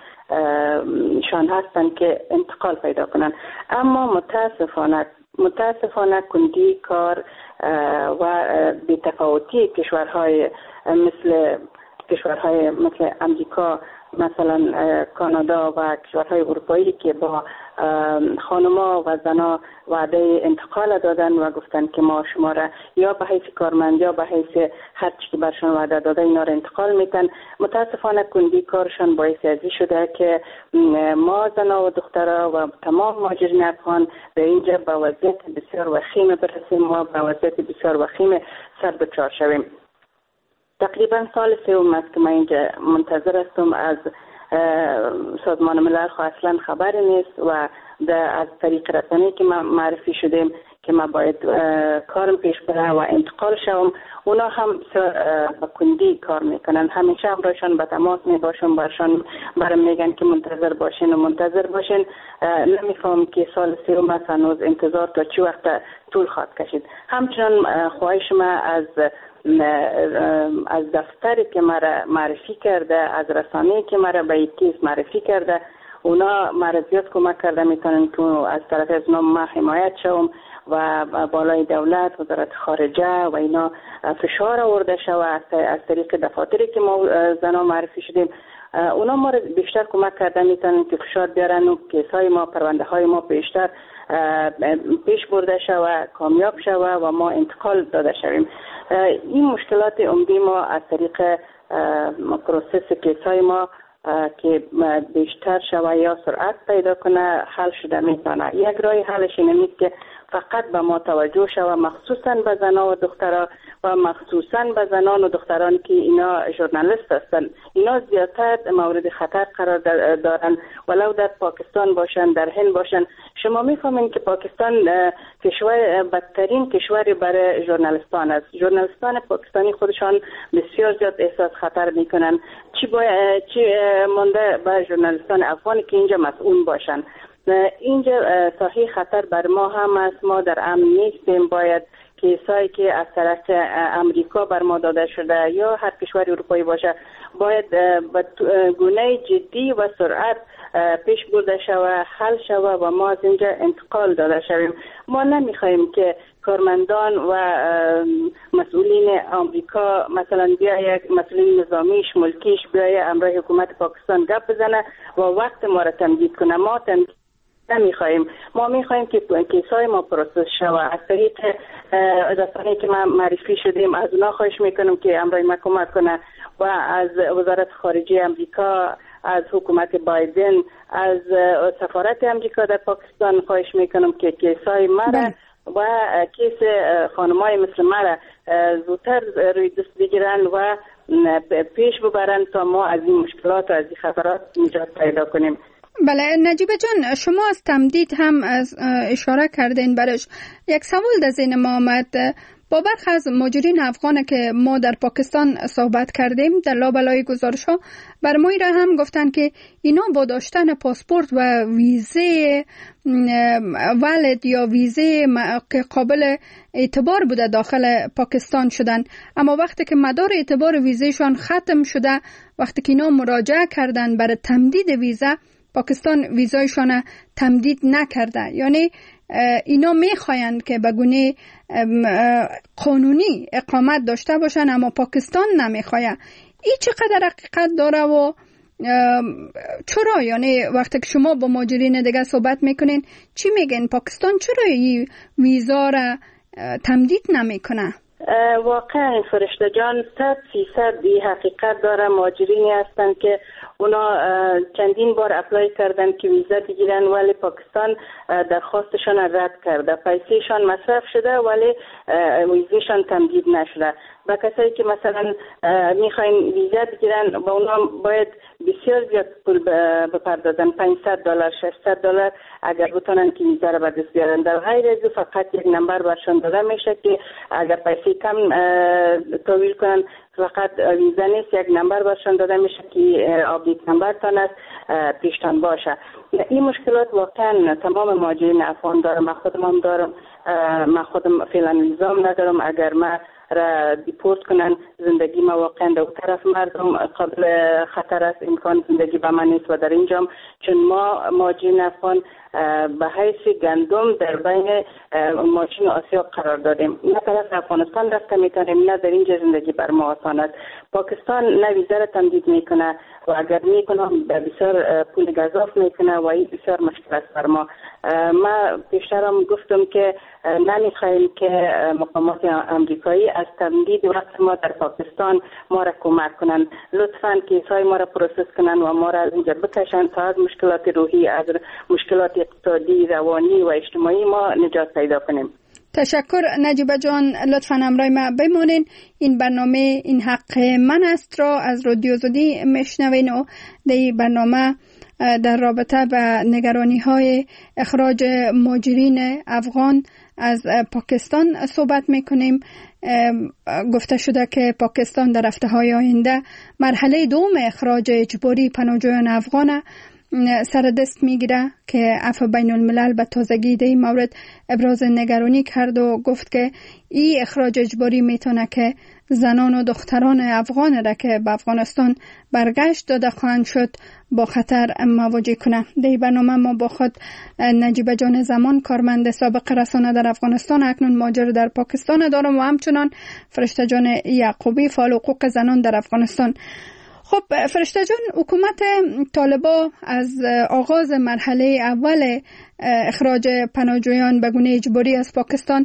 شان هستن که انتقال پیدا کنن. اما متاسفانه متاسفانه کندی کار و بی‌تفاوتی کشورهای مثل کشورهای مثل امریکا، مثلا کانادا و کشورهای اروپایی که با خانما و زنا وعده انتقال دادن و گفتن که ما شما را یا به حیث کارمند یا به حیث هر چی که برشان وعده داده اینا را انتقال میتن، متاسفانه کندی کارشان باعث ازی شده که ما زنا و دخترها و تمام مهاجرین افغان به اینجا به وضعیت بسیار وخیم برسیم و به وضعیت بسیار وخیم سر دچار شویم. تقریبا سال سوم است که من اینجا منتظر هستم از سازمان ملل، خو اصلا خبری نیست و از طریق رسانه‌ای که ما معرفی شدیم که ما باید کارم پیش بره و انتقال شوم، اونا هم با کندی کار میکنن. همیشه همراهشان به تماس میباشم، برشان برام میگن که منتظر باشین و منتظر باشین. نمیفهم که سال سوم است، هنوز انتظار تا چی وقت طول خواهد کشید. همچنان خواهش ما از از دفتری که مرا معرفی کرده، از رسانه‌ای که مرا به این کیس معرفی کرده، اونا مرا زیاد کمک کرده، میتونن که از طرف از اونا ما حمایت شوم و بالای دولت، وزارت خارجه و اینا فشار آورده شود از طریق دفاتری که ما زنا معرفی شدیم. اونا ما را بیشتر کمک کرده، میتونن که فشار بیارن و کیس‌های ما، پرونده های ما بیشتر پیش برده شود، کامیاب شود و ما انتقال داده شویم. این مشکلات عمدی ما از طریق پروسس کیس‌های ما که بیشتر شود یا سرعت پیدا کنه حل شده میتونه. یک راه حلش اینه که فقط به ما توجه شود، مخصوصا به زنان و دختران و مخصوصا به زنان و دختران که اینا ژورنالیست هستن. اینا زیادتر مورد خطر قرار دارن، ولو در پاکستان باشن، در هند باشن. شما میفهمین که پاکستان کشور بدترین کشوری برای ژورنالیستان است. ژورنالیستان پاکستانی خودشان بسیار زیاد احساس خطر میکنن. چی باید چی مونده به ژورنالیستان افغانی که اینجا مسئول باشن. اینجا صحیح خطر بر ما هم است. ما در امن نیستیم. باید کیسایی که از طرف امریکا بر ما داده شده یا هر کشور اروپایی باشه باید به گونه جدی و سرعت پیش برده شود، حل شود و ما از اینجا انتقال داده شویم. ما نمیخوایم که کارمندان و مسئولین آمریکا مثلا بیاید، مسئولین نظامیش ملکیش بیاید امرای حکومت پاکستان گپ بزنه و وقت ما را تمدید کنه. ما تمدید نمیخوایم. ما میخوایم که کیسای ما پروسس شود. از طریق رسانه‌ای که ما معرفی شدیم از اونا خواهش میکنم که امرای ما کمک کنه و از وزارت خارجه امریکا، از حکومت بایدن، از سفارت امریکا در پاکستان خواهش میکنم که کیسای مرا و کیس خانمای مثل مرا زودتر روی دست بگیرن و پیش ببرن تا ما از این مشکلات و از این خطرات نجات پیدا کنیم. بله نجیبه جان، شما از تمدید هم از اشاره کردین برش. یک سوال در ذهن ما آمد. با برخی از مهاجرین افغان که ما در پاکستان صحبت کردیم در لابلای گزارش ها بر ما را هم گفتن که اینا با داشتن پاسپورت و ویزه والد یا ویزه که قابل اعتبار بوده داخل پاکستان شدن، اما وقتی که مدار اعتبار ویزهشان ختم شده، وقتی که اینا مراجعه کردن برای تمدید ویزه، پاکستان ویزایشان تمدید نکرده. یعنی اینا میخواین که به گونه قانونی اقامت داشته باشن اما پاکستان نمیخواه. این چقدر حقیقت داره و چرا؟ یعنی وقتی که شما با مهاجرین دیگه صحبت میکنین چی میگن؟ پاکستان چرا این ویزا را تمدید نمیکنه؟ واقعا فرشته جان صد فیصد این حقیقت داره. مهاجرینی هستن که اونا چندین بار اپلای کردن که ویزا بگیرن ولی پاکستان درخواستشان رد کرده، پیسهشان مصرف شده ولی ویزاشان تمدید نشده. با کسایی که مثلا میخواین ویزا بگیرن با اونا باید بسیار زیاد پول بپردازن، پانصد دلار ششصد دلار اگر بتونن که ویزا رو به دست بیارن. در غیر از فقط یک نمبر برشان داده میشه که اگر پیسه کم تحویل کنن فقط ویزا نیست، یک نمبر برشان داده میشه که آپدیت نمبر تان است پیشتان باشه. این مشکلات واقعا تمام مهاجرین افغان دارم، من خودم هم دارم. من خودم فعلا ویزام ندارم، اگر من را دیپورت کنن زندگی ما واقعا در طرف مردم قابل خطر است، امکان زندگی به من نیست و در اینجا چون ما مهاجرین افغان به حیث گندم در بین ماشین آسیا قرار دادیم، نه طرف افغانستان رفته میتونیم نه در اینجا زندگی بر ما آسان است. پاکستان نه ویزا را تمدید میکنه و اگر میکنه بسیار پول گزاف میکنه و این بسیار مشکل است بر ما. ما پیشترم گفتم که نمیخواهیم که مقامات امریکایی از تمدید وقت ما در پاکستان ما را کمک کنن، لطفاً کیسای ما را پروسس کنن و ما را از اینجا بکشن تا از مشکلات روحی، از مشکلات اقتصادی، روانی و اجتماعی ما نجات پیدا کنیم. تشکر نجیبه جان، لطفاً همراه ما بمانین. این برنامه این حق من است را از رادیو آزادی میشنوین و در این برنامه در رابطه به نگرانی های اخراج مهاجرین افغان از پاکستان صحبت میکنیم. گفته شده که پاکستان در هفته های آینده مرحله دوم اخراج اجباری پناهجویان افغان سر دست میگیره که عفو بین الملل به تازگی در این مورد ابراز نگرانی کرد و گفت که این اخراج اجباری میتونه که زنان و دختران افغان را که به افغانستان برگشت داده خواهند شد با خطر مواجه کنه. در این برنامه ما با خود نجیبه جان زمان، کارمند سابق رسانه در افغانستان، اکنون مهاجر در پاکستان دارم و همچنان فرشته جان یعقوبی، فعال حقوق زنان در افغانستان. خب فرشته جان، حکومت طالبان از آغاز مرحله اول اخراج پناهجویان به گونه اجباری از پاکستان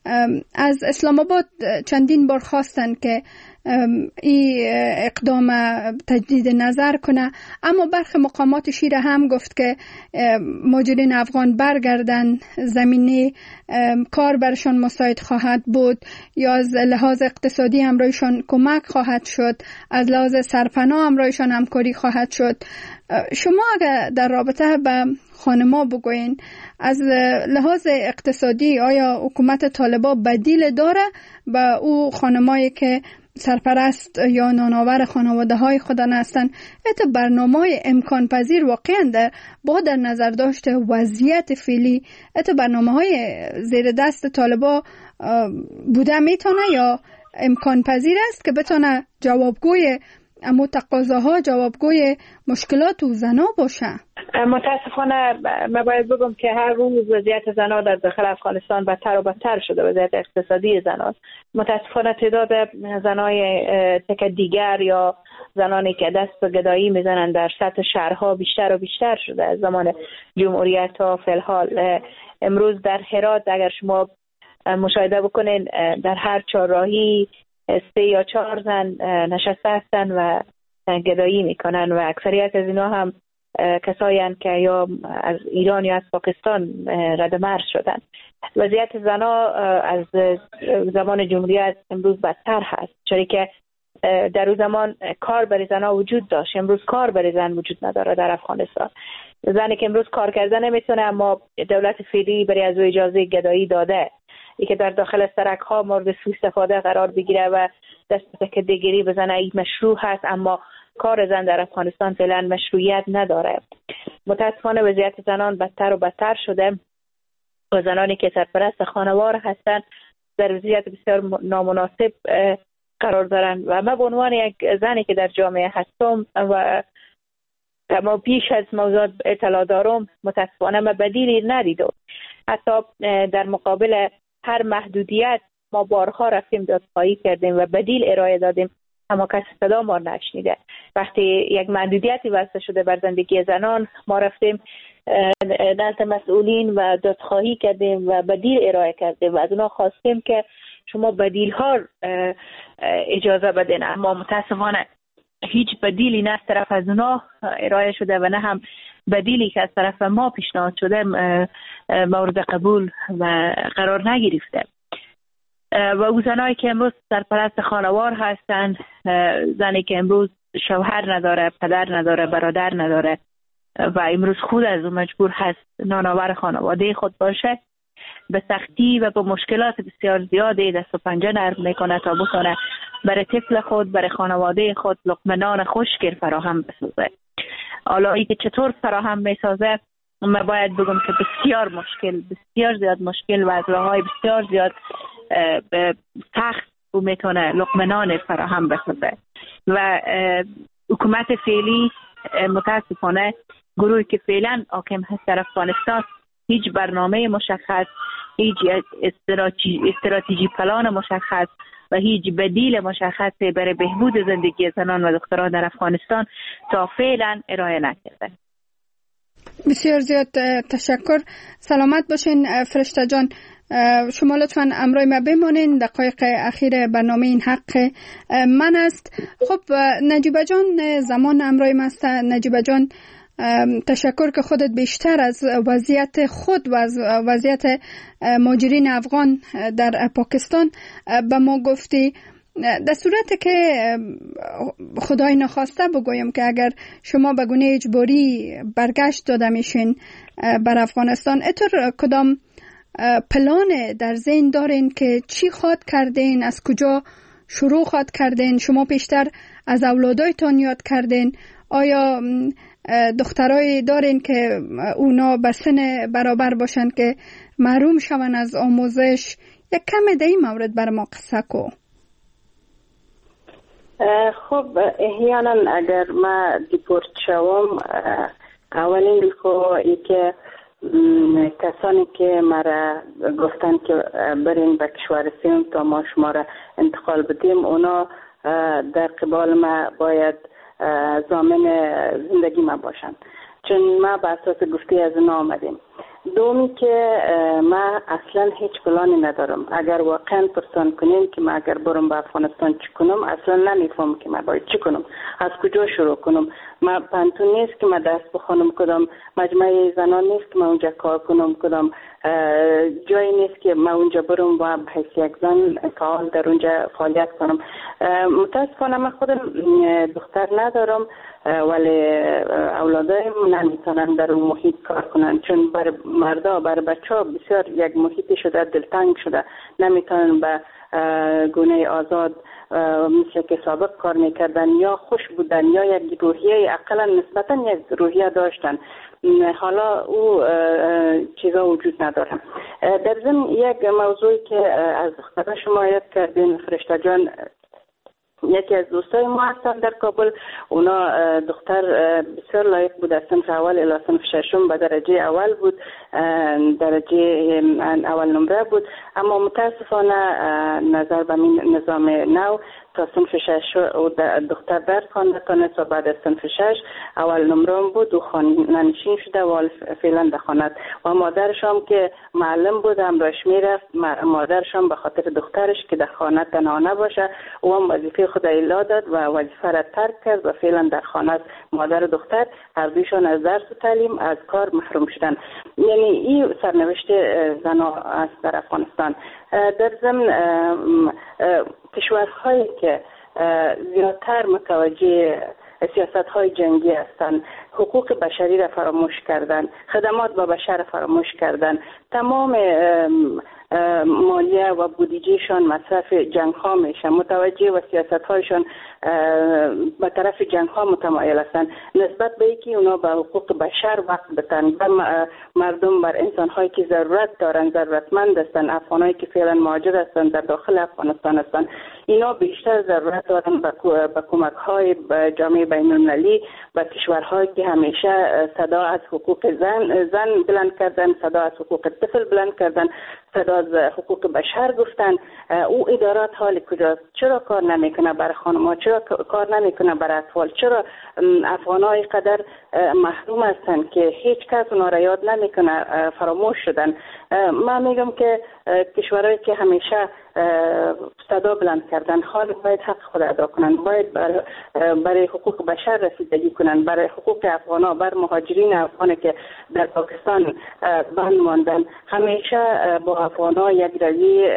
از اسلام آباد چندین بار خواستن که این اقدام تجدید نظر کنه، اما برخی مقامات شیره هم گفت که مهاجرین افغان برگردن، زمینه کار برشان مساعد خواهد بود یا از لحاظ اقتصادی همراهشان کمک خواهد شد، از لحاظ سرپناه همراهشان همکاری خواهد شد. شما اگر در رابطه به خانما بگوین از لحاظ اقتصادی آیا حکومت طالبان بدیل داره به او خانمایی که سرپرست یا نانآور خانواده های خودن هستند؟ حتی برنامه امکان پذیر واقعا در با در نظر داشت وضعیت فعلی حتی برنامه های زیر دست طالبان بوده میتونه یا امکان پذیر است که بتونه جوابگوی اما تقاضاها، جوابگوی مشکلات و زنا باشه؟ متاسفانه من باید بگم که هر روز وضعیت زنا در داخل افغانستان بدتر و بدتر شده، وضعیت اقتصادی زناست. متاسفانه تعداد زنای تک دیگر یا زنانی که دست به گدایی میزنن در سطح شهرها بیشتر و بیشتر شده از زمان جمهوریت تا فی الحال. امروز در هرات اگر شما مشاهده بکنین در هر چهارراهی سه یا چهار زن نشسته هستن و گدایی میکنن و اکثریت از اینا هم کسایی هستند که یا از ایران یا از پاکستان رد مرز شدن. وضعیت زنا از زمان جمهوریت امروز بدتر هست، چون که در اون زمان کار برای زنا وجود داشت، امروز کار برای زن وجود نداره در افغانستان. زنی که امروز کار کردن نمیتونه اما دولت فعلی برای از او اجازه گدایی داده. ای که در داخل سرک ها مورد سوء استفاده قرار بگیره و دست به تکدهگیری بزنه، این مشروع هست، اما کار زن در افغانستان فعلا مشروعیت نداره. متاسفانه وضعیت زنان بدتر و بدتر شده و زنانی که سرپرست خانوار هستند در وضعیت بسیار نامناسب قرار دارند و من به عنوان یک زنی که در جامعه هستم و اما پیش از موضوع اطلاع دارم، متاسفانه ما بدیلی ندیدم. حتی در مقابل هر محدودیت ما بارها رفتیم دادخواهی کردیم و بدیل ارائه دادیم، اما کسی صدا ما نشنیده. وقتی یک محدودیتی وضع شده بر زندگی زنان، ما رفتیم نزد مسئولین و دادخواهی کردیم و بدیل ارائه کردیم و از اونا خواستیم که شما بدیل ها اجازه بدین، اما متاسفانه هیچ بدیلی نه از طرف از اونا ارائه شده و نه هم بدیلی که از طرف ما پیشنهاد شده مورد قبول و قرار نگرفته. و او زنایی که امروز سرپرست خانوار هستند، زنی که امروز شوهر نداره، پدر نداره، برادر نداره و امروز خود از اون مجبور هست نانآور خانواده خود باشه، به سختی و با مشکلات بسیار زیادی دست و پنجه نرم میکنه تا بتونه برای طفل خود، برای خانواده خود لقمه نان خشک فراهم بسازه. حالا اینکه چطور فراهم میسازه، من باید بگم که بسیار مشکل، بسیار زیاد مشکل و از راههای بسیار زیاد سخت او میتونه لقمه نان فراهم بسازه. و حکومت فعلی متاسفانه گروهی که فعلا حاکم هست در افغانستان هیچ برنامه مشخص، هیچ استراتژی استراتژی پلان مشخص و هیچ بدیل مشخصی برای بهبود زندگی زنان و دختران در افغانستان تا فعلا ارائه نکرده. بسیار زیاد تشکر. سلامت باشین فرشته جان. شما لطفاً امروی ما بمانین. دقایق اخیر برنامه این حق من است. خب نجیبه جان زمان امروی ما است. نجیبه جان تشکر که خودت بیشتر از وضعیت خود و از وضعیت مهاجرین افغان در پاکستان به ما گفتی. در صورت که خدای نخواسته بگویم که اگر شما به گونه اجباری برگشت داده میشین بر افغانستان، اتر کدام پلان در ذهن دارین که چی خواد کردین، از کجا شروع خواد کردین؟ شما پیشتر از اولادایتان یاد کردین؟ آیا دخترای دارین که اونا به سن برابر باشن که محروم شون از آموزش؟ یک کم در این مورد بر ما قصه کو. خب احیانا اگر ما دیپورت شوم، اولین خو ای که کسانی که مرا گفتن که برین به کشور سوم تا ما شما را انتقال بدیم، اونا در قبال ما باید ضامن زندگی ما باشند، چون ما به اساس گفته از اونا آمدیم. دومی که ما اصلا هیچ پلانی ندارم. اگر واقعا پرسان کنین که ما اگر برم به افغانستان چی کنم، اصلا نمیفهم که ما باید چی کنم، از کجا شروع کنم. ما پانتون نیست که ما دست بخونم، کدام مجمع زنان نیست که ما اونجا کار کنم، کدام جایی نیست که ما اونجا برم و به حیث یک زن فعال در اونجا فعالیت کنم. متاسفانه من خودم دختر ندارم، ولی اولادایم نمیتونن در اون محیط کار کنن، چون بر مردا بر بچه ها بسیار یک محیطی شده، دلتنگ شده، نمیتونن به گونه آزاد مثل که سابق کار میکردن یا خوش بودن یا یک روحیه اقلا نسبتا یک روحیه داشتن. حالا او چیزا وجود نداره. در ضمن یک موضوعی که از دختر شما یاد کردین فرشته جان، یکی از دوستای ما هستن در کابل، اونا دختر بسیار لایق بود، از صنف اول الی صنف ششم به درجه اول بود، درجه اول نمره بود، اما متاسفانه نظر به نظام نو تا صنف شش دختر درس خوانده تانست و بعد از صنف شش اول نمره بود و خانه‌نشین شده و فعلا دخواند. و مادرش هم که معلم بود همراهش میرفت، مادرش هم به خاطر دخترش که در خانه تنها نباشه او هم وظیفه خود اجرا داد و وظیفه را ترک کرد و فعلا در خانه مادر و دختر هر دویشان از درس و تعلیم از کار محروم شدن. یعنی این سرنوشت زنان است در افغانستان. در ضمن کشورهایی که زیادتر متوجه سیاست های جنگی هستند، حقوق بشری را فراموش کردن، خدمات با بشر فراموش کردن، تمام مالیه و بودجهشان مصرف جنگ ها میشه، متوجه و سیاست هایشان به طرف جنگ ها متمایل هستند. نسبت به اینکه اونا به حقوق بشر وقت بتن، به مردم، بر انسان هایی که ضرورت دارن، ضرورتمند هستند، افغانایی که فعلا مهاجر هستند در داخل افغانستان هستند، اینا بیشتر ضرورت دارن به کمک های جامعه بین المللی، به کشورهایی که همیشه صدا از حقوق زن زن بلند کردن، صدا از حقوق طفل بلند کردن، صدا از حقوق بشر گفتن. او ادارات حال کجاست؟ چرا کار نمیکنه برای خانم‌ها؟ چرا کار نمیکنه برای اطفال؟ چرا افغان‌ها اینقدر محروم هستند که هیچ کس اونا را یاد نمیکنه، فراموش شدن؟ من میگم که کشورهایی که همیشه صدا بلند کردن حال باید حق خود ادا کنن، باید برای, برای حقوق بشر رسیدگی کنن، برای حقوق افغان‌ها، بر مهاجرین افغان که در پاکستان بند ماندن. همیشه با افغان‌ها یک رویه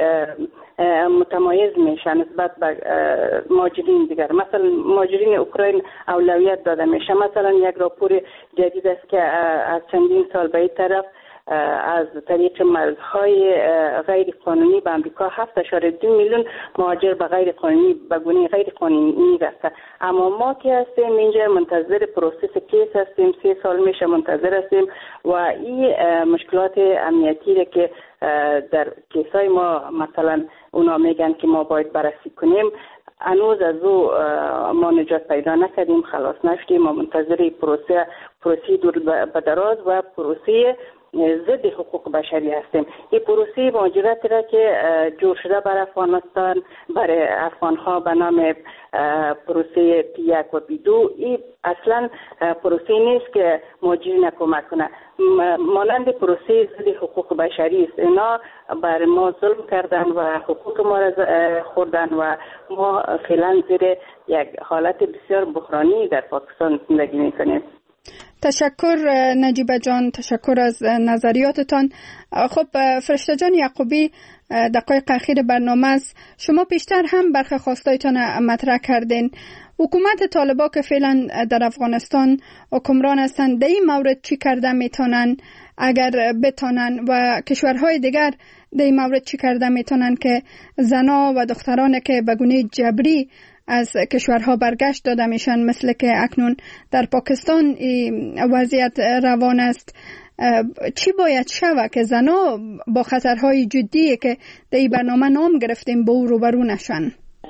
متمایز میشه نسبت به مهاجرین دیگر. مثلا مهاجرین اوکراین اولویت داده میشه. مثلا یک راپور جدید است که از چندین سال به این طرف از طریق مرزهای غیر قانونی به امریکا هفت اشاره دو میلیون مهاجر به غیر قانونی به گونه غیر قانونی رفته. اما ما که هستیم اینجا منتظر پروسس کیس هستیم، سه سال میشه منتظر هستیم و این مشکلات امنیتی را که در کیسای ما مثلا اونا میگن که ما باید بررسی کنیم، هنوز از او ما نجات پیدا نکردیم، خلاص نشدیم. ما منتظر پروسه پروسه دور به دراز و پروسه ضد حقوق بشری هستیم. این پروسه مهاجرت را که جور شده بر افغانستان، برای افغانها به نام پروسه پی یک و پی دو، این اصلا پروسه نیست که مهاجرین کمک کنه، مانند پروسه ضد حقوق بشری است. اینا بر ما ظلم کردن و حقوق ما را خوردن و ما فعلا زیر یک حالت بسیار بحرانی در پاکستان زندگی میکنیم. تشکر نجیبه جان، تشکر از نظریاتتان. خب فرشته جان یعقوبی، دقایق اخیر برنامه است، شما پیشتر هم برخی خواستایتان مطرح کردین. حکومت طالبان که فعلا در افغانستان حکمران هستند، در این مورد چی کرده میتونن اگر بتونن، و کشورهای دیگر در این مورد چی کرده میتونن که زنا و دختران که به گونه جبری از کشورها برگشت داده میشن، مثل که اکنون در پاکستان وضعیت روان است، چی باید شود که زنا با خطرهای جدی که در این برنامه نام گرفتیم به او روبرو نشن؟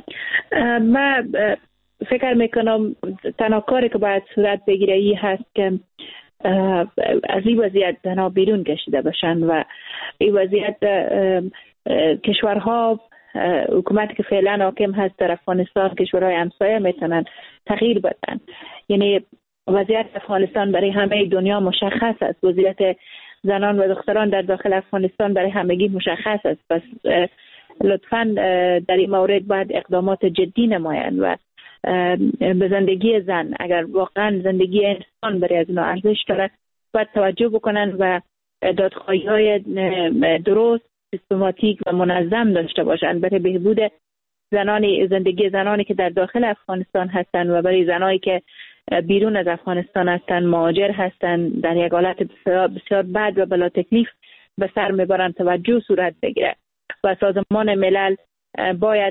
من فکر میکنم تنها کاری که باید صورت بگیره ای هست که از این وضعیت زنا بیرون کشیده باشن و این وضعیت کشورها، حکومتی که فعلا حاکم هست در افغانستان، کشورهای همسایه میتونن تغییر بدن. یعنی وضعیت افغانستان برای همه دنیا مشخص است، وضعیت زنان و دختران در داخل افغانستان برای همگی مشخص است. پس لطفاً در این مورد باید اقدامات جدی نمایند و به زندگی زن، اگر واقعا زندگی انسان برای از اینا ارزش داره، باید توجه بکنن و دادخواهی های درست، سیستماتیک و منظم داشته باشند برای بهبود زنانی، زندگی زنانی که در داخل افغانستان هستند و برای زنانی که بیرون از افغانستان هستند، مهاجر هستند، در یک حالت بسیار, بسیار بد و بلا تکلیف به سر میبرند توجه صورت بگیره. و سازمان ملل باید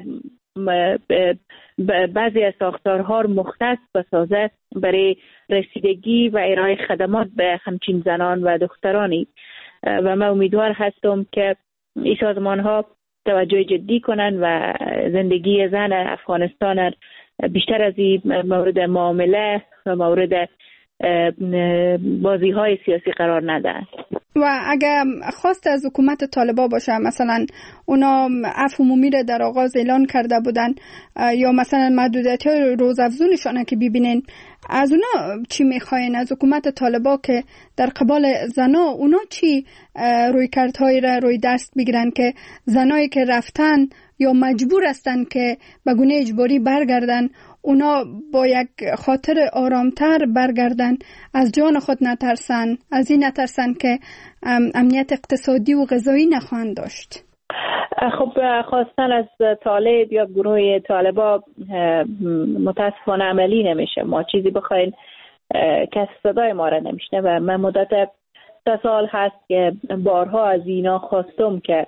بعضی از ساختارها مختص بسازه برای رسیدگی و ارائه خدمات به همچین زنان و دخترانی. و من امیدوار هستم که این سازمان ها توجه جدی کنن و زندگی زن افغانستان بیشتر از این مورد معامله و مورد بازی های سیاسی قرار ندهند. و اگر خواست از حکومت طالبان باشه، مثلا اونا عفو عمومی را در آغاز اعلان کرده بودن، یا مثلا محدودیت های روزافزونشانه که ببینین، از اونا چی میخواین؟ از حکومت طالبان که در قبال زنا اونا چی رویکردهایی را روی دست بگیرن که زنایی که رفتن یا مجبور هستن که به گونه اجباری برگردن، اونا با یک خاطر آرامتر برگردن، از جان خود نترسن، از این نترسن که امنیت اقتصادی و غذایی نخواهند داشت. خب خواستن از طالب یا گروه طالبا متاسفانه عملی نمیشه. ما چیزی بخواین کس صدای ما را نمیشنه و من مدت سه سال هست که بارها از اینا خواستم که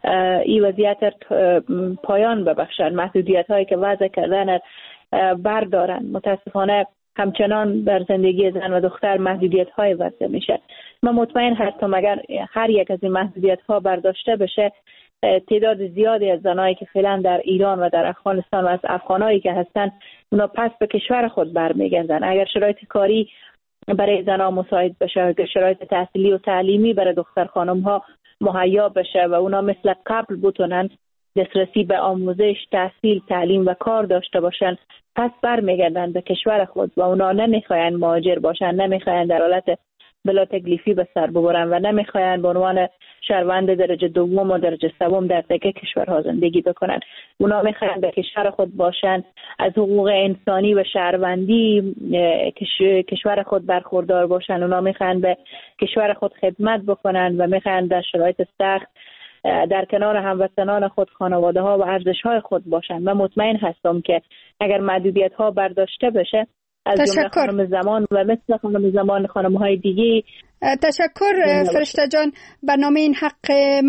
این وضعیت پایان ببخشن، محدودیت هایی که وضع کردن بردارن. متاسفانه همچنان بر زندگی زن و دختر محدودیت های وضع میشه. من مطمئن هستم اگر هر یک از این محدودیت ها برداشته بشه، تعداد زیادی از زنایی که فعلا در ایران و در افغانستان و از افغانایی که هستن اونا پس به کشور خود برمیگردن. اگر شرایط کاری برای زنها مساعد بشه، اگر شرایط تحصیلی و تعلیمی برای دختر خانم ها مهیا بشه و اونا مثل قبل بتونن دسترسی به آموزش، تحصیل، تعلیم و کار داشته باشن، پس برمیگردن به کشور خود و اونا نمیخواین مهاجر باشن، نمیخواین در حالت بلا تکلیفی به سر ببرن و نمیخواین به عنوان شهروند درجه دوم و درجه سوم در دیگه کشورها زندگی بکنن. اونا میخواین به کشور خود باشن، از حقوق انسانی و شهروندی کشور خود برخوردار باشن. اونا میخواین به کشور خود خدمت بکنن و میخواین در شرایط سخت در کنار هموطنان خود، خانواده ها و ارزش های خود باشن. من مطمئن هستم که اگر محدودیت ها برداشته بشه، از جمله خانم زمان و مثل خانم زمان خانم های دیگه. تشکر فرشته جان. برنامه این حق